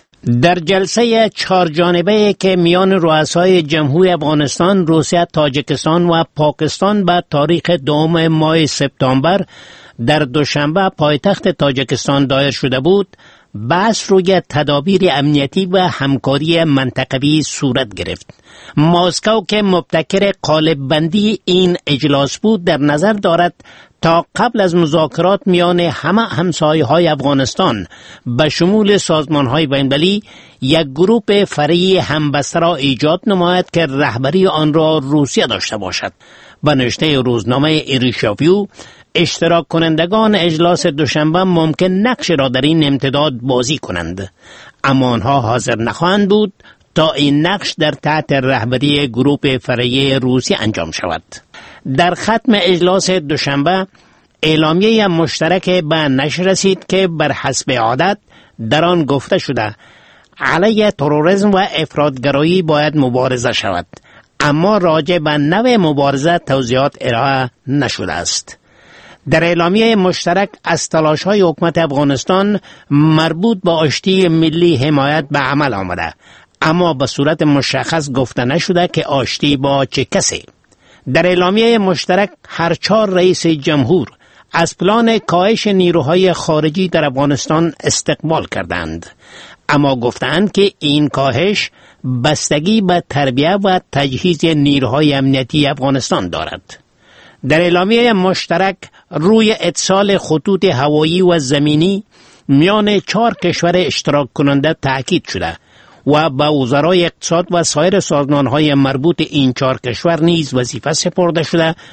در جلسه 4 جانبه که میان رؤسای جمهوری افغانستان، روسیه، تاجیکستان و پاکستان به تاریخ 2 ماه سپتامبر در دوشنبه پایتخت تاجیکستان دایر شده بود، بحث روی تدابیر امنیتی و همکاری منطقوی صورت گرفت. مسکو که مبتکر قالب بندی این اجلاس بود، در نظر دارد تا قبل از مذاکرات میان همه همسایه‌های افغانستان به شمول سازمان‌های بین‌المللی یک گروه فرعی همبسته را ایجاد نماید که رهبری آن را روسیه داشته باشد. به نوشته روزنامه ایریشاویو، اشتراک کنندگان اجلاس دوشنبه ممکن نقش را در این امتداد بازی کنند، اما آنها حاضر نخواهند بود تا این نقش در تحت رهبری گروه فرعی روسیه انجام شود. در ختم اجلاس دوشنبه اعلامیه مشترک به نشر رسید که بر حسب عادت در آن گفته شده علیه تروریسم و افراطگرایی باید مبارزه شود، اما راجع به نوع مبارزه توضیحات ارائه نشده است. در اعلامیه مشترک از تلاش‌های حکومت افغانستان مربوط به آشتی ملی حمایت به عمل آمده، اما به صورت مشخص گفته نشده که آشتی با چه کسی. در اعلامیه مشترک هر 4 رئیس جمهور از پلان کاهش نیروهای خارجی در افغانستان استقبال کردند، اما گفتند که این کاهش بستگی به تربیت و تجهیز نیروهای امنیتی افغانستان دارد. در اعلامیه مشترک روی اتصال خطوط هوایی و زمینی میان 4 کشور اشتراک کننده تأکید شده و به وزرای اقتصاد و سایر سازمان‌های مربوط این 4 کشور نیز وظیفه سپرده شده تا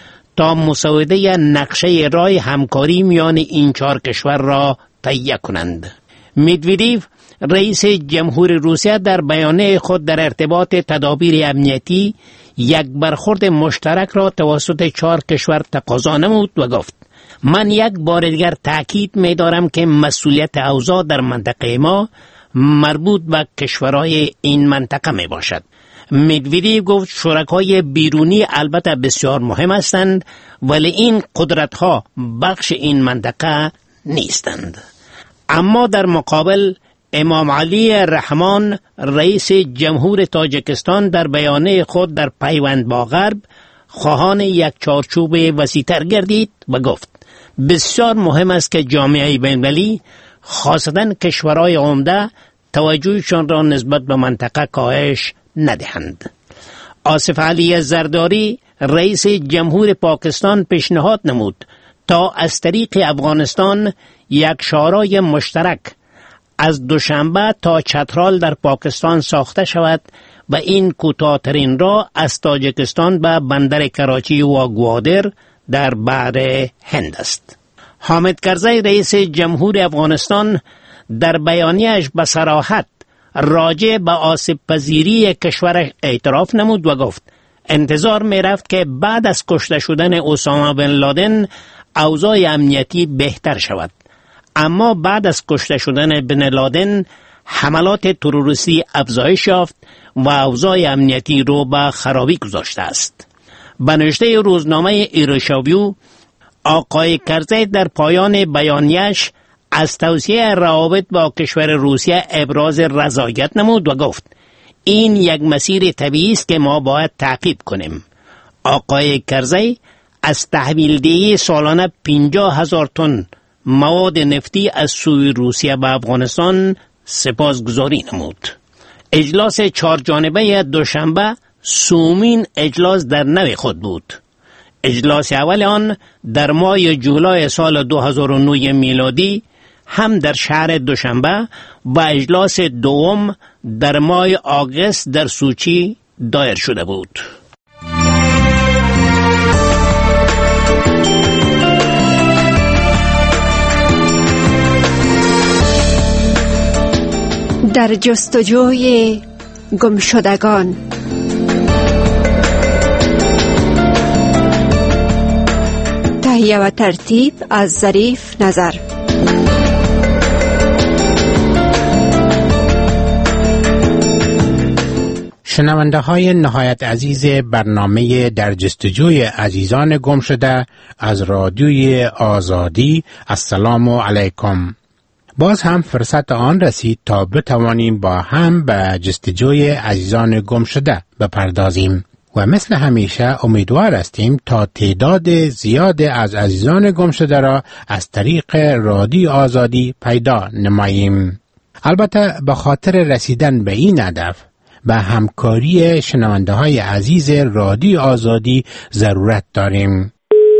تا مسوده نقشه راه همکاری میان این 4 کشور را تهیه کنند. مدودیو رئیس جمهور روسیه در بیانیه خود در ارتباط تدابیر امنیتی یک برخورد مشترک را توسط 4 کشور تقاضا نمود و گفت: من یک بار دیگر تأکید می دارم که مسئولیت اوضاع در منطقه ما مربوط به کشورهای این منطقه می باشد. مدودیو گفت شرکای بیرونی البته بسیار مهم هستند، ولی این قدرت‌ها بخش این منطقه نیستند. اما در مقابل امام علی رحمان رئیس جمهور تاجیکستان در بیانیه خود در پیوند با غرب خواهان یک چارچوب وسیع‌تر گردید و گفت: بسیار مهم است که جامعه بین‌المللی خاصتاً کشورهای عمده توجهشان را نسبت به منطقه کاهش ندهند. آصف علی زرداری رئیس جمهور پاکستان پیشنهاد نمود تا از طریق افغانستان یک شورای مشترک از دوشنبه تا چترال در پاکستان ساخته شود و این کوتاه‌ترین راه از تاجیکستان به بندر کراچی و گوادر در بحر هند است. حامد کرزی رئیس جمهور افغانستان در بیانیه‌اش به صراحت راجع به آسیب پذیری کشور اعتراف نمود و گفت: انتظار می رفت که بعد از کشته شدن اسامه بن لادن اوضاع امنیتی بهتر شود، اما بعد از کشته شدن بن لادن حملات تروریستی افزایش یافت و اوضاع امنیتی رو به خرابی گذاشته است. به نوشته روزنامه ایروشاویو، آقای کرزی در پایان بیانیه‌اش از توسعه روابط با کشور روسیه ابراز رضایت نمود و گفت: این یک مسیر طبیعی است که ما باید تعقیب کنیم. آقای کرزی از تحویلدهی سالانه 50,000 تن مواد نفتی از سوی روسیه به افغانستان سپاسگزاری نمود. اجلاس 4 جانبه دوشنبه سومین اجلاس در نوع خود بود. اجلاس اول آن در ماه جولای سال 2009 میلادی هم در شهر دوشنبه و اجلاس دوم در ماه آگوست در سوچی دایر شده بود. در جستجوی گمشدگان. تهیه و ترتیب از ظریف نظر. شنونده های نهایت عزیز برنامه در جستجوی عزیزان گم شده از رادیوی آزادی، السلام علیکم. باز هم فرصت آن رسید تا بتوانیم با هم به جستجوی عزیزان گم شده بپردازیم و مثل همیشه امیدوار هستیم تا تعداد زیاد از عزیزان گم شده را از طریق رادیو آزادی پیدا نماییم. البته به خاطر رسیدن به این هدف به همکاری شنونده های عزیز رادیو آزادی ضرورت داریم.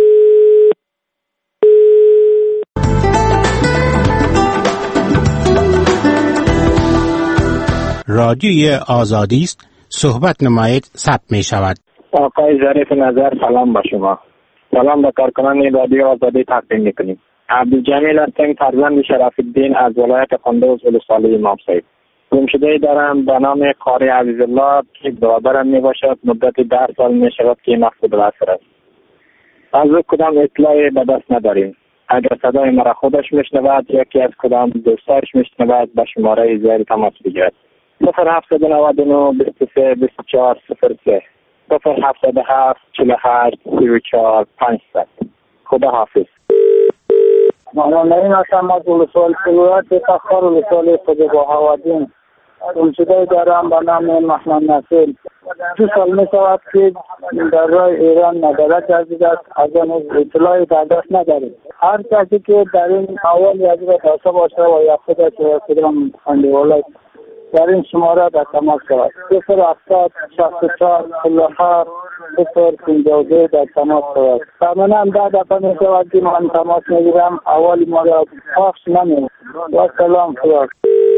رادیوی آزادی است، صحبت نمایید، ثبت می شود. آقای ظریف نظر، سلام با شما. سلام به کارکنان رادیو آزادی تقدیم میکنیم. عبدالجمیل هستم، فرزند شرف الدین از ولایت قندوز ولسوالی امام صاحب. گمشده دارم به نام قاری عزیزالله که برادرم می باشد. مدت 10 سال می شود که مفقود البصر است. از او کدام اطلاعی به دست نداریم. اگر صدای مرا خودش میشنود یا که از کدام دوستایش میشنود به شماره زیر تماس بگیرد. 0799 23 24 03 0707 48 34 500. خدا حافظ. مولانا این هستم از ولسوالی ولایت فخار ولسوالی خود با هوادین. گمشده دارم به نام محمد ناصر. 2 سال می شود که در راه ایران ندارد جدید است. از آن اطلاعی در دست نداریم. هر کسی که در این اول یادی داشته باشه و یا خودش و کدام خانواده در این شماره در تماس شود. 070 64 47 052 در تماس شود. تماما در دفعه می شود که من تماس میگیرم. اول ما را پخش نمید. و سلام خدا.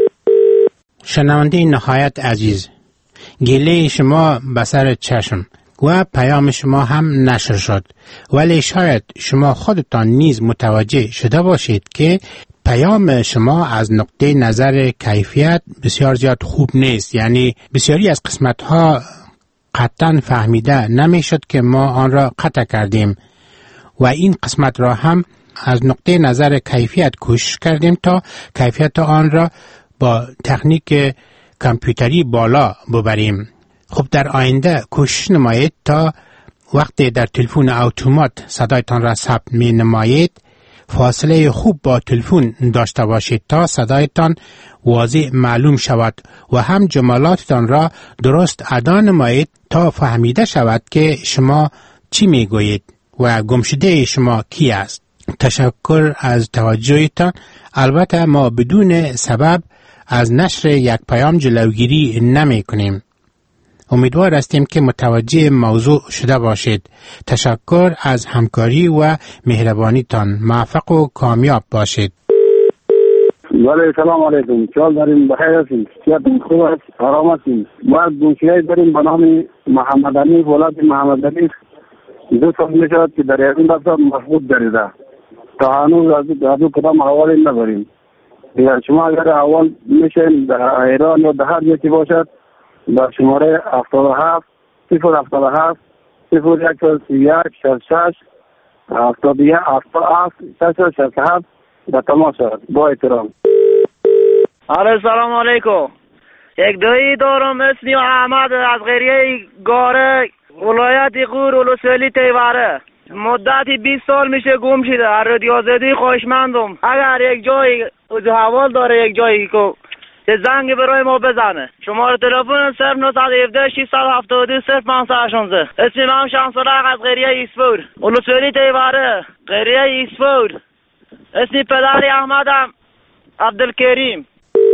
شنونده نهایت عزیز، گله شما به سر چشم. و پیام شما هم نشر شد. ولی شاید شما خودتان نیز متوجه شده باشید که پیام شما از نقطه نظر کیفیت بسیار زیاد خوب نیست. یعنی بسیاری از قسمت ها قطعا فهمیده نمیشد که ما آن را قطع کردیم و این قسمت را هم از نقطه نظر کیفیت کوشش کردیم تا کیفیت آن را با تکنیک کامپیوتری بالا ببریم. خب در آینده کوشش نمایید تا وقتی در تلفن اتومات صدایتان را ثبت می نمایید فاصله خوب با تلفن داشته باشید تا صدایتان واضح معلوم شود و هم جملاتتان را درست ادا نمایید تا فهمیده شود که شما چی می گویید و گمشده شما کی است. تشکر از توجهتان. البته ما بدون سبب از نشر یک پیام جلوگیری نمی کنیم. امیدوار هستیم که متوجه موضوع شده باشید. تشکر از همکاری و مهربانیتان. موفق و کامیاب باشید. بله سلام علیکم. چال داریم بخیر هستیم. صحتتون خوب است؟ آرام هستیم. ما گوشه‌ای داریم به نام محمد علی. ولد محمد علی 2 سال می شود که در این دفتر مفقود گردیده. تا هنوز از کدام احوالی نداریم. دیگر شما اگر احوال میشین در ایران یا در هر جایی باشد در شماره 77 077 0131 66 71 77 667 در تماس شد. با احترام. سلام علیکم. یک دایی دارم اسمی احمد از قریه گاره ولایت غور ولسوالی تیواره. مدتی 20 سال میشه گم شده. از رادیو آزادی خواهشمندم اگر یک جایی حوال داره یک جایی که زنگ برای ما بزنه. شماره تلفن 0917 672 0518. اسم من شمسالق از قریه ایسفور ولسوالی تیواره قریه ایسفور. اسم پدری احمدم عبدالکریم.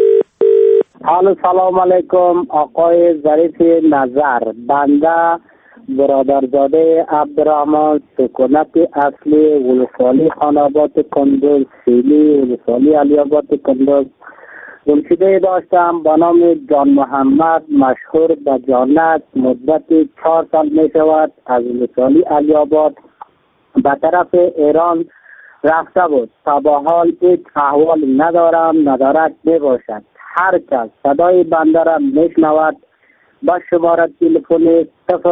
سلام علیکم. آقای ظریف نظر. بنده برادرزاده عبدالرحمن سکونت اصلی ولسوالی خاناباد کندوز سیلی ولسوالی علیاباد کندوز گمشده داشتم به نام جان محمد مشهور به جانت. مدت 4 سال می شود از ولسوالی علیاباد به طرف ایران رفته بود. تا به حال هیچ احوال ندارد می باشد. هر کس صدای بنده را می شنود با شماره تلفن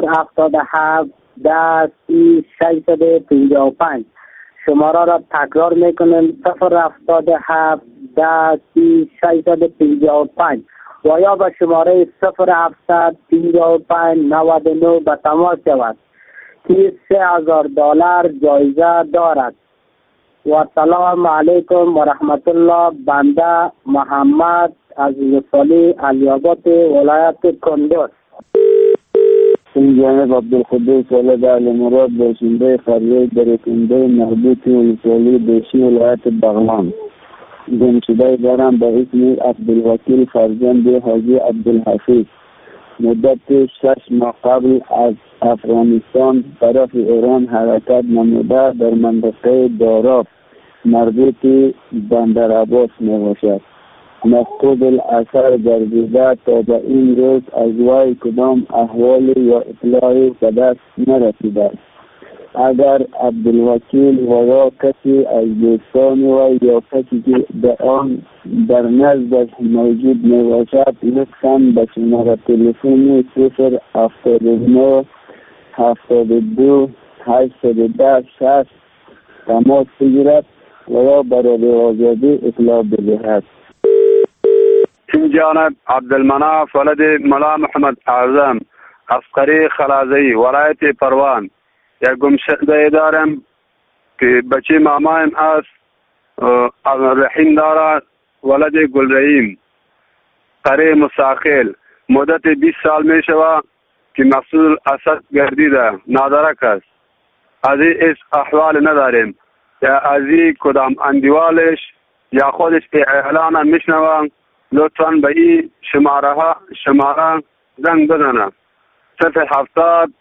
077 10 30 655 شماره را تکرار میکنیم 077 10 30 655 و یا به شماره 0700 55 99 به تماس شود که $3000 جایزه دارد. و سلام علیکم و رحمت الله. بنده محمد از ولسوالی علیاباد ولایت کندوز. این جانب عبدالقدوس ولد علی مراد باشنده قریه درکنده مربوط ولسوالی بشی ولایت بغلان. گمشده دارم به اسم عبدالوکیل فرزند حاجی عبدالحفیظ. مدت 6 ماه قبل از افغانستان طرف ایران حرکت نموده در منطقه داراب مربوط بندر عباس می باشد. مفقود الاثر گردیده تا به این روز از وی کدام احوالی یا اطلاعی به دست نرسیده است. اگر عبدالوکیل و یا کسی از دوستان و یا کسی که در نزدش موجود می باشد لطفاً به شماره تلفن 079 72 810 6 تماس بگیرد و یا برای آزادی اطلاع بدهد. این جانب عبدالمناف ولد ملا محمد اعظم عسکری خلازی ولایت پروان. یک گمشده دارم که بچه مامایم است رحیم دارد ولد گلرحیم قریه مساخیل. مدت 20 سال می شود که مسئول اسد گردیده نادرک است. از این احوال نداریم یا از این کدام اندیوالش یا خودش اعلان میشنوم لطفاً به این شماره زنگ بزنم 070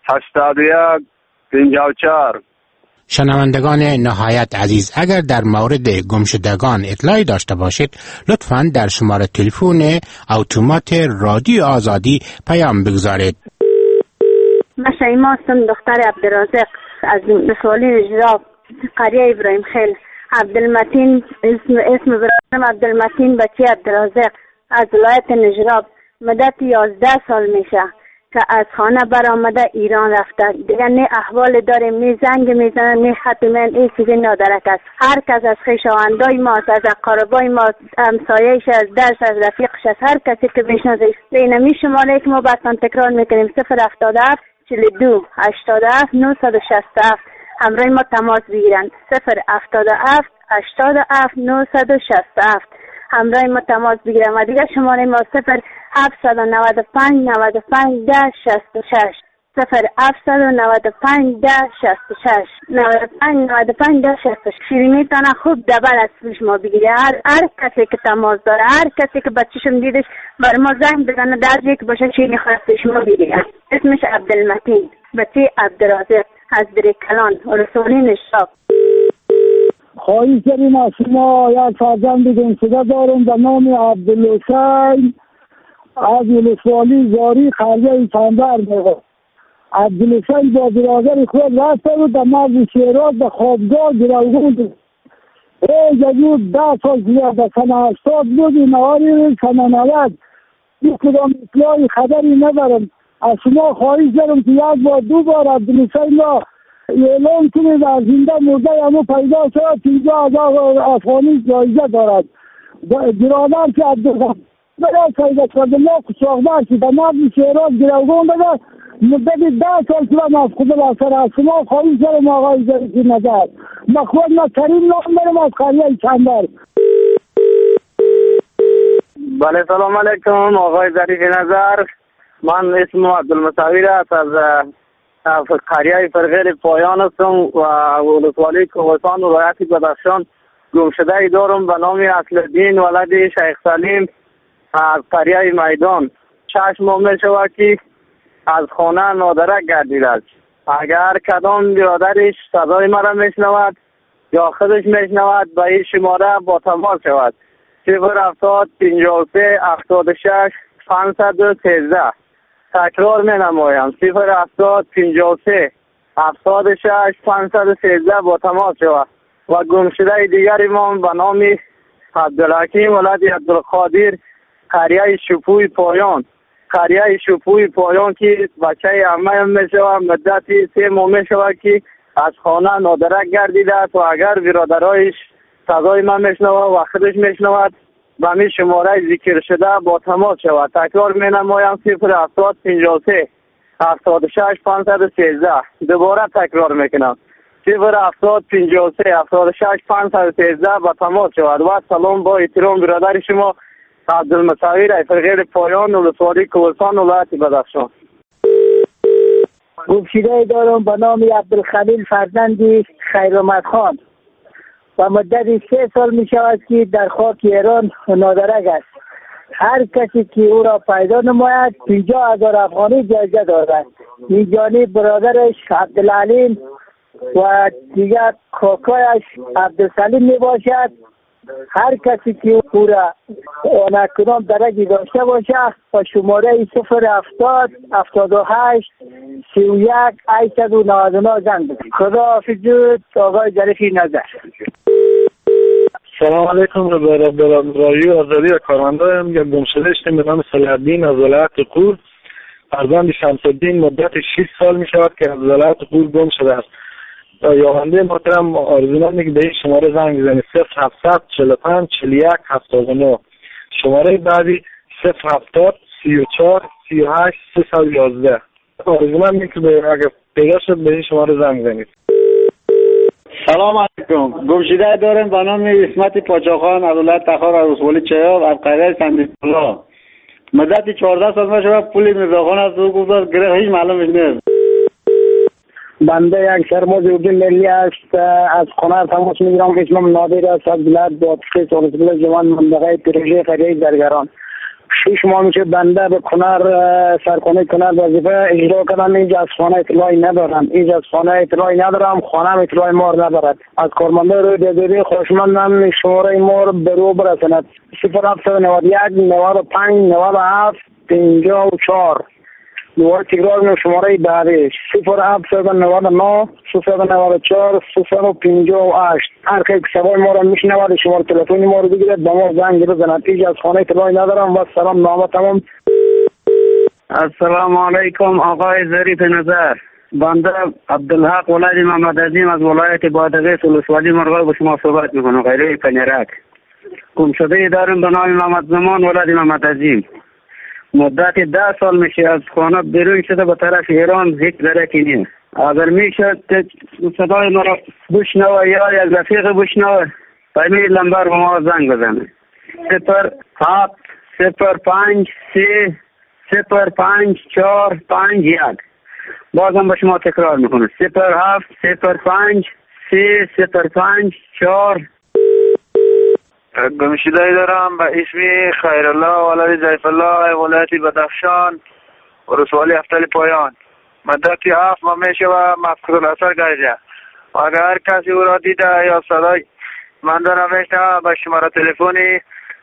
81 54. شنوندگان نهایت عزیز، اگر در مورد گمشدگان اطلاعی داشته باشید لطفاً در شماره تلفن اتومات رادیو آزادی پیام بگذارید. من شیما هستم، دختر عبدالرازق از ولسوالی نجراب، قریه ابراهیم خیل. عبدالمتین اسم برادرم عبدالمتین بچه عبدالرازق از ولایت نجراب. مدت 11 سال میشه که از خانه برآمده ایران رفته. دیگه نه احوال داره، می زنگ میزنه، نه خط من این چیزی ندارک است. هر کس از خویشاوندای ما، از اقاربای ما، همسایه‌اش، از درس، از رفیقش، از هر کسی که بشناسه اینمی شماره که ما بعداً تکرار میکنیم 077 42 87 967 همراه ما تماس بگیرن. 077 87 967 همراه ما تماس بگیرن و دیگه شماره ما 0795 95 10 66 0795 10 66 95 95 10 66. شیرینی تانه خوب دبل از پیش ما بگیره. هر کسی که تماس داره، هر کسی که بچه‌شم دیدش بر ما زنگ بزنه، در یک باشه شیرینی خواستش ما بگیره. اسمش عبدالمتین بچه عبدالرازق از دریکلان ولسوالی نجراب. خواهی کریم از شما یک فرزند گمشده دارم به نام عبدالحسین از ولسوالی زاری قریه چندر میگه. عبدالحسین با برادر خود رفته بود در مرز شیراز به خوابگاه گروگان بود. جدود 10 سال زیاد در سنه 80 بود، نهاری سنه 90 یک کدام اطلاعی خبری ندارم. از شما خواهی کریم که یک بار 2 بار عبدالحسین را اعلام کنید از زنده مرده همو پیدا شد 50,000 افغانی جایزه دارد. برادر که عبدالحسین پیدا کرده ما کچاقدر که در مرز شیراز گروگان بده مدت 10 سال که مفقود الاثر از شما خواهی کریم آقای ظریفی نظر. من خود ما کریم نام دارم از قریه چندر. بله سلام علیکم آقای ظریفی نظر. من اسم عبدالمصور است از قریه فرغیر پایان هستم و ولسوالی کوهستان ولایت بدخشان. گمشده دارم به نام اصلالدین ولد شیخ سلیم از قریه میدان. 6 ماه می شود که از خانه نادرک گردیده است. اگر کدام برادرش صدای مرا میشنود یا خودش میشنود به این شماره با تماس شود. 070 53 76 513. تکرار می نمایم 070 53 76 513 با تماس شود. و گمشده دیگر ما به نام عبدالحکیم ولد عبدالقادر قریه شپوی پایان. قریه شپوی پایان که بچه عمه می شود مدت 3 ماه می شود که از خانه نادرک گردیده است و اگر برادرایش صدای من میشنود و خودش میشنود به می شماره ذکر شده با تماس شود. تکرار می نمایم 070 53 76 513. دوباره تکرار میکنم 070 53 76 513 با تماس شود. و سلام با احترام برادر شما عبدالمصور فرغیر پایان ولسوالی کوهستان ولایت بدخشان. گمشده دارم به نام عبدالخلیل فرزند خیرآمد خان و مدت 3 سال می شود که در خاک ایران نادرک است. هر کسی که او را پیدا نماید 50,000 افغانی جایزه دارد. این جانب برادرش عبدالعلیم و دیگر کاکایش عبدالسلیم می باشد. هر کسی که او را آنکدام درجی داشته باشه با شماره 070 78 31 899 زنگ بزنید. خدا حافظ آقای ظریفی نظر. سلام علیکم رادیو آزادی و کارمندان. یک گمشده اشتیم به نام صلاح‌الدین از ولایت قور فرزند شمس‌الدین مدت 6 سال می شود که از ولایت قور گم شده است. یاونده محترم آرزومندی که به این شماره زنگ بزنید 0700 45 41 79. شماره بعدی 070 34 38 311. آرزومندی که اگر پیدا شد به این شماره زنگ بزنید. سلام علیکم. گمشده دارم به نام اسمت پاچاخان از ولایت تخار از ولسوالی چیاب از قریه سندیکولا. مدت 14 سال ما شما پول میزاخان از او گذاشت گره هیچ معلومش نیست. بنده یک سرباز اردو ملی است از خانه تماس میگیرم که اسمم نادر است از ولایت بادغیس ولسوالی جوان منطقه پروژه قریه درگران. 6 ماه میشه بنده به کنر سرخانه کنر وظیفه اجرا کردم. اینجا از خانه اطلاعی ندارم. خانه اطلاعی مار ندارد. از کارمنده روی دادری خوشمندم شماره مار به رو برسند 0791 95 97 54. دوباره تکرار میکنم شماره بعدی 0799 394 358. هر کی صدای ما را میشنواد شماره تلفن ما رو بگیرد با ما زنگ بزند. هیچ از خانه اطلاعی ندارم و سلام نامه تمام. السلام علیکم آقای ظریف نظر. بنده عبدالحق ولد محمد عظیم از ولایت بادغیس ولسوالی مرغاب با شما صحبت میکنم. غیره پنیرک گمشده دارم به نام محمد زمان ولد محمد عظیم. مدت 10 سال میشه از خانه بیرون شده به طرف ایران. هیچ درکی نیست. اگر میشد صدای ما را بشنوه یا یک رفیق بشنوه پیمی لمبر به ما زنگ بزنه. 0705305451. بازم به شما تکرار میکنه 07053054. گمشده دارم به اسم خیرالله ولد ضیف الله ولایت بدخشان ولسوالی افتل پایان. مدت 7 ماه میشه و مفقود الاثر گردیده. اگر هر کسی او را دیده یا صدای من دارم میشنوه به شماره تلفنی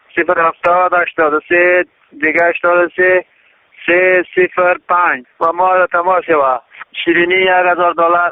07083 دیگه 83 305 و ما را تماس و شیرینی $1000.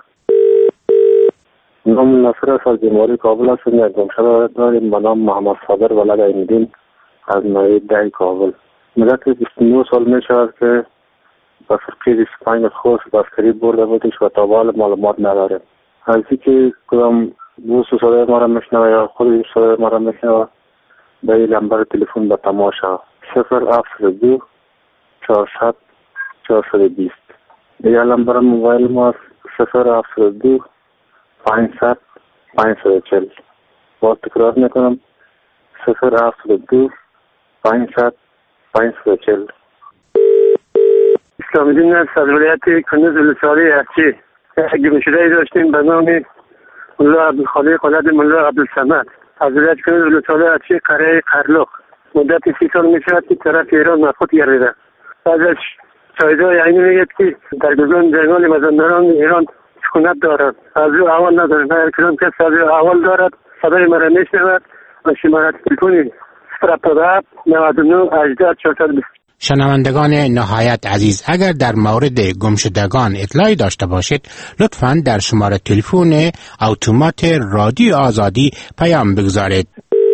نام نصر است از بیماری کابل هستم. یک گمشده داریم به نام محمد صابر ولد عین‌الدین از ناحیه 10 کابل. مدت 29 سال می شود که به فرقه اسپاین خوش بستری برده بودش و تا حال معلومات نداریم. از اینکه کدام دوست صدای ما را میشنوه یا خود صدای ما را میشنوه به این لمبر تلفن به تماشا 072 400 420. دیگه لمبر موبایل ما 072 500 540. باز تکرار میکنم 072 500 540. اسلام دین از ولایت کنز ولسوالی ارچی. گمشده داشتیم به نام ملا عبدالخالق ولد ملا عبدالصمد از ولایت کنز ولسوالی ارچی قریه قرلوق. مدت 30 سال میشود که طرف ایران مفقود گردیده. ازش شاهدای عینی میگه که در گزان جنگال مازندران ایران سکونت دارد. از او اول ندارد. هر کدام کس از او اول دارد صدای مرا میشنود و شماره تلفنی 077 99 18 420. شنوندگان نهایت عزیز، اگر در مورد گمشدگان اطلاعی داشته باشید لطفاً در شماره تلفن اتومات رادیو آزادی پیام بگذارید.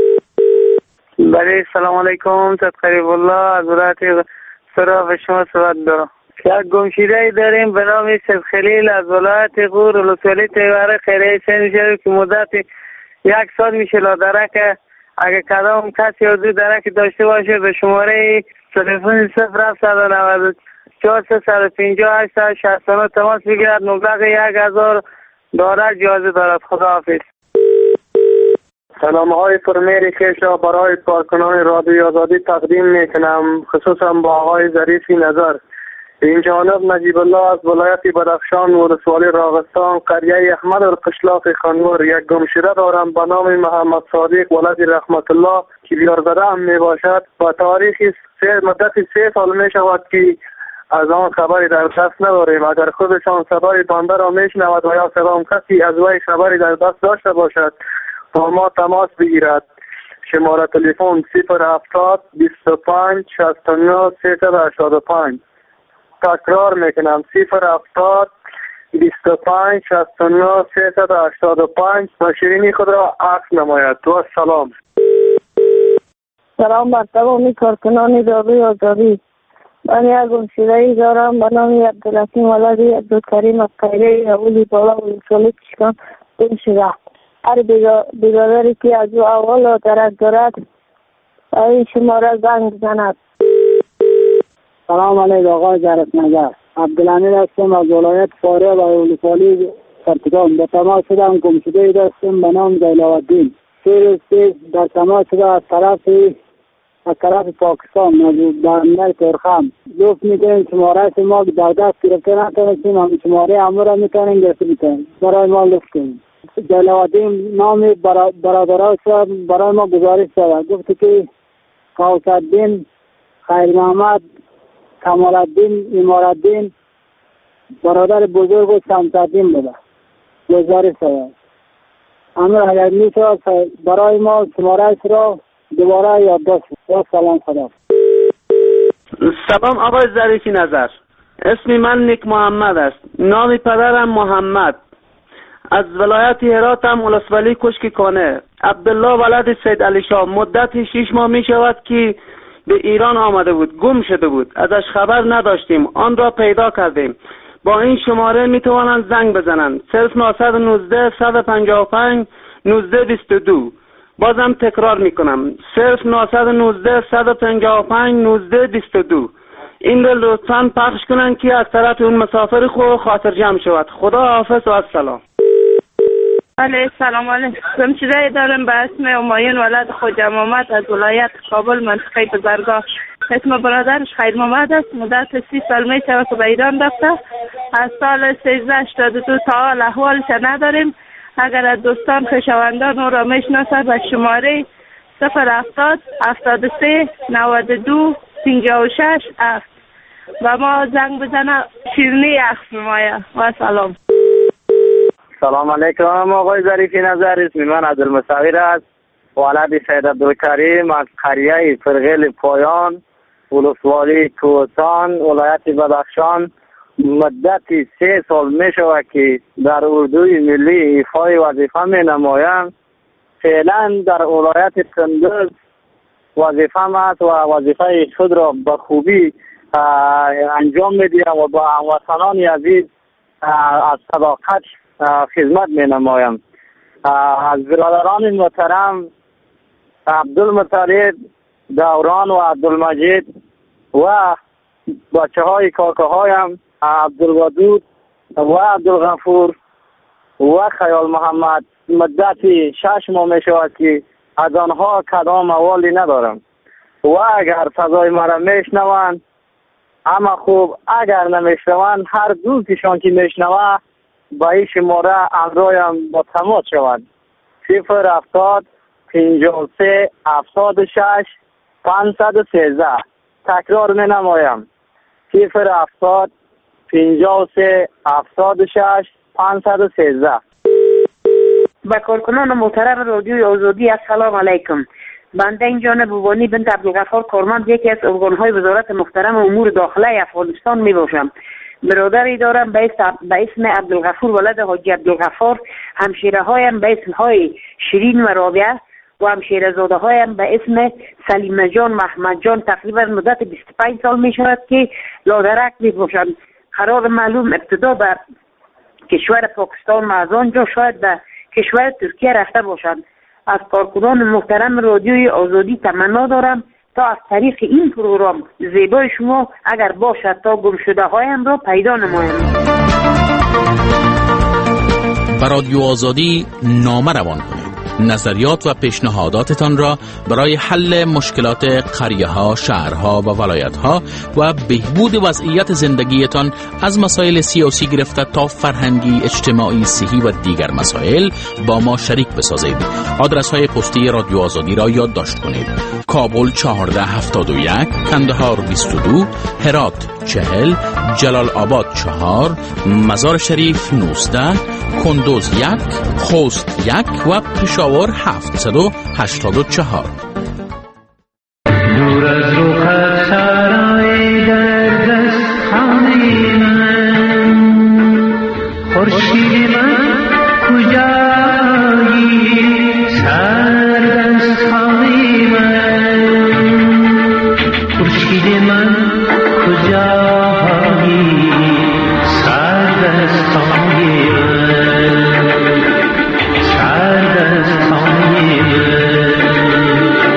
بله سلام علیکم. سید قریب الله از ولایت سرا و شما صحبت دارم. یک گمشده داریم به نام سید خلیل از ولایت غور ولسوالی تیوره خیریه سین شریف که مدت 1 سال میشه لادره که اگر کدام کسی یا دو درک داشته باشه به شماره تلفن 0790 458 69 تماس بگیرد. مبلغ $1000 جایزه دارد. خداحافظ. سلام های پرمیر کش را برای کارکنان رادیو آزادی تقدیم میکنم، خصوصا با آقای ظریفی نظر. این جانب نجیب الله از ولایت بدخشان ولسوالی راغستان قریه احمد القشلاق خانور. یک گمشده دارم به نام محمد صادق ولد رحمت الله که بیارزده هم می باشد و تاریخی مدت 3 سال می شود که از آن خبری در دست نداریم. اگر خودشان صدای بنده را می شنود و یا کدام کسی از وی خبری در دست داشته باشد با ما تماس بگیرد. شماره تلفن 070 25 69 385. تکرار میکنم 070 25 69 385 و شیرینی خود را عکس نماید. و سلام. سلام بر تمامی کارکنان رادیو آزادی. من یک گمشده‌ای دارم به نام عبدالحکیم ولد عبدالکریم از قریه اولی بالا ولسوالی چشکان گمشده. هر بیگادری که از او اول و درک دارد این شماره زنگ بزند. سلام علیکم آقای ظریف نظر. عبدالحمید هستم از ولایت فاریاب و ولسوالی پرتگان. به تماس شدم گمشده‌ای داشتم به نام زیلالدین. 3 روز در تماس شده از طرف پاکستان در ترخم. گفت میکنیم شماره ما در دست گرفته نتونستیم، هم شماره همه را میتونیم گرفته میتونیم برای ما لطف کنیم. جلالدین نام برادراش برای ما گزارش داد. گفت که قوس‌الدین، خیر محمد، کمال الدین، امارالدین برادر بزرگ و شمس‌الدین بوده. گزارش داد. اما اگر میشود برای ما شماره‌اش را دوباره یادداشت. سلام خدا. سلام آقای ظریفی نظر. اسم من نیک محمد است. نام پدرم محمد. از ولایت هراتم ولسوالی کشک کانه. عبدالله ولد سید علی شاه. مدت 6 ماه می شود که به ایران آمده بود. گم شده بود. ازش خبر نداشتیم. آن را پیدا کردیم. با این شماره می توانند زنگ بزنند. 0919 155 1922. بازم تکرار می کنم. 0919 155 1922. این رو لطفاً پخش کنن که از طرف اون مسافر خو خاطر جمع شود. خدا حافظ و السلام. بله سلام علیکم. چیزایی دارم به اسم همایون ولد خواجه محمد از ولایت کابل منطقه بزرگاه. اسم برادرش خیر محمد است. مدت 30 سال می شود که به ایران رفته. از سال 1382 تا حال احوالش نداریم. اگر از دوستان خویشاوندان او را میشناسد به شماره 070 73 92 56 7 و ما زنگ بزنه شیرینی اخذ نمایه. و سلام. سلام علیکم آقای ظریفی نظر. اسم من عبدالمصور است. ولد سید عبدالکریم از قریه فرغیل پایان ولسوالی کوهستان ولایت بدخشان. مدت 3 سال می شود که در اردوی ملی ایفای وظیفه می نمایم. فعلا در ولایت کندوز وظیفه است و وظیفه خود را به خوبی انجام می دهم و با هموطنان عزیز از صداقت خدمت می نمایم. از برادران محترم عبدالمطلب، دوران و عبدالمجید و بچه های کاکه هایم عبدالودود و عبدالغفور و خیال محمد مدت 6 ماه می شود که از آنها کدام احوالی ندارم و اگر صدای مرا میشنوند اما خوب، اگر نمیشنوند هر دوستشان که میشنوه با این شماره امرویم با تماس شود. 070 53 76 513. تکرار می نمایم. 070 53 76 513. با کارکنان محترم رادیوی آزادی السلام علیکم. بنده این جانب بوانی بنت عبدالغفار کارمند یکی از ارگانهای وزارت محترم امور داخله افغانستان می باشم. برادری دارم به اسم عبدالغفور ولد حاجی عبدالغفار. همشیره هایم به اسم های شیرین و رابعه و همشیره زاده هایم به اسم سلیمه جان محمد جان. تقریبا مدت 25 سال می شود که لادرک می باشند. قرار معلوم ابتدا به کشور پاکستان و از آنجا شاید به کشور ترکیه رفته باشند. از کارکنان محترم رادیوی آزادی تمنا دارم تا از طریق این پروگرام زیبای شما اگر باشد تا گمشده هایم را پیدا نمایم. به رادیو آزادی نامه روان کنید. نظریات و پیشنهاداتتان را برای حل مشکلات قریه‌ها، شهرها و ولایت‌ها و بهبود وضعیت زندگیتان از مسائل سیاسی گرفته تا فرهنگی، اجتماعی، صحی و دیگر مسائل با ما شریک بسازید. آدرس‌های پستی رادیو آزادی را یادداشت کنید. کابل 1471، کندهار 22، هرات 40، جلال آباد 4، مزار شریف 19، کندوز 1، خوست 1 و پشاور 784. دور از رخت سرای در دست خانه من، خورشید من کجایی سر دست خانه من، خورشید من کجایی سر دست خانه من، سر دست خانه من.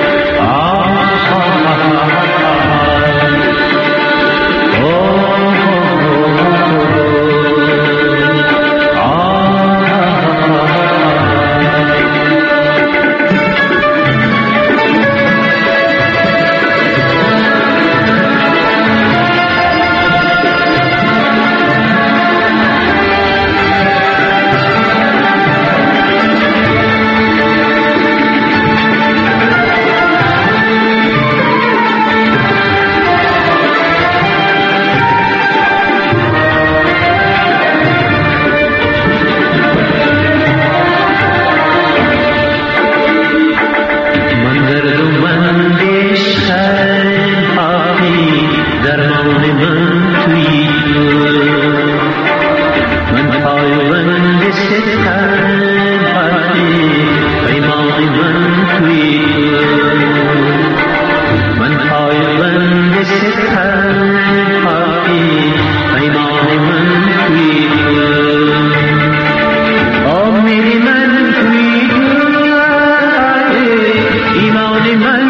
جان من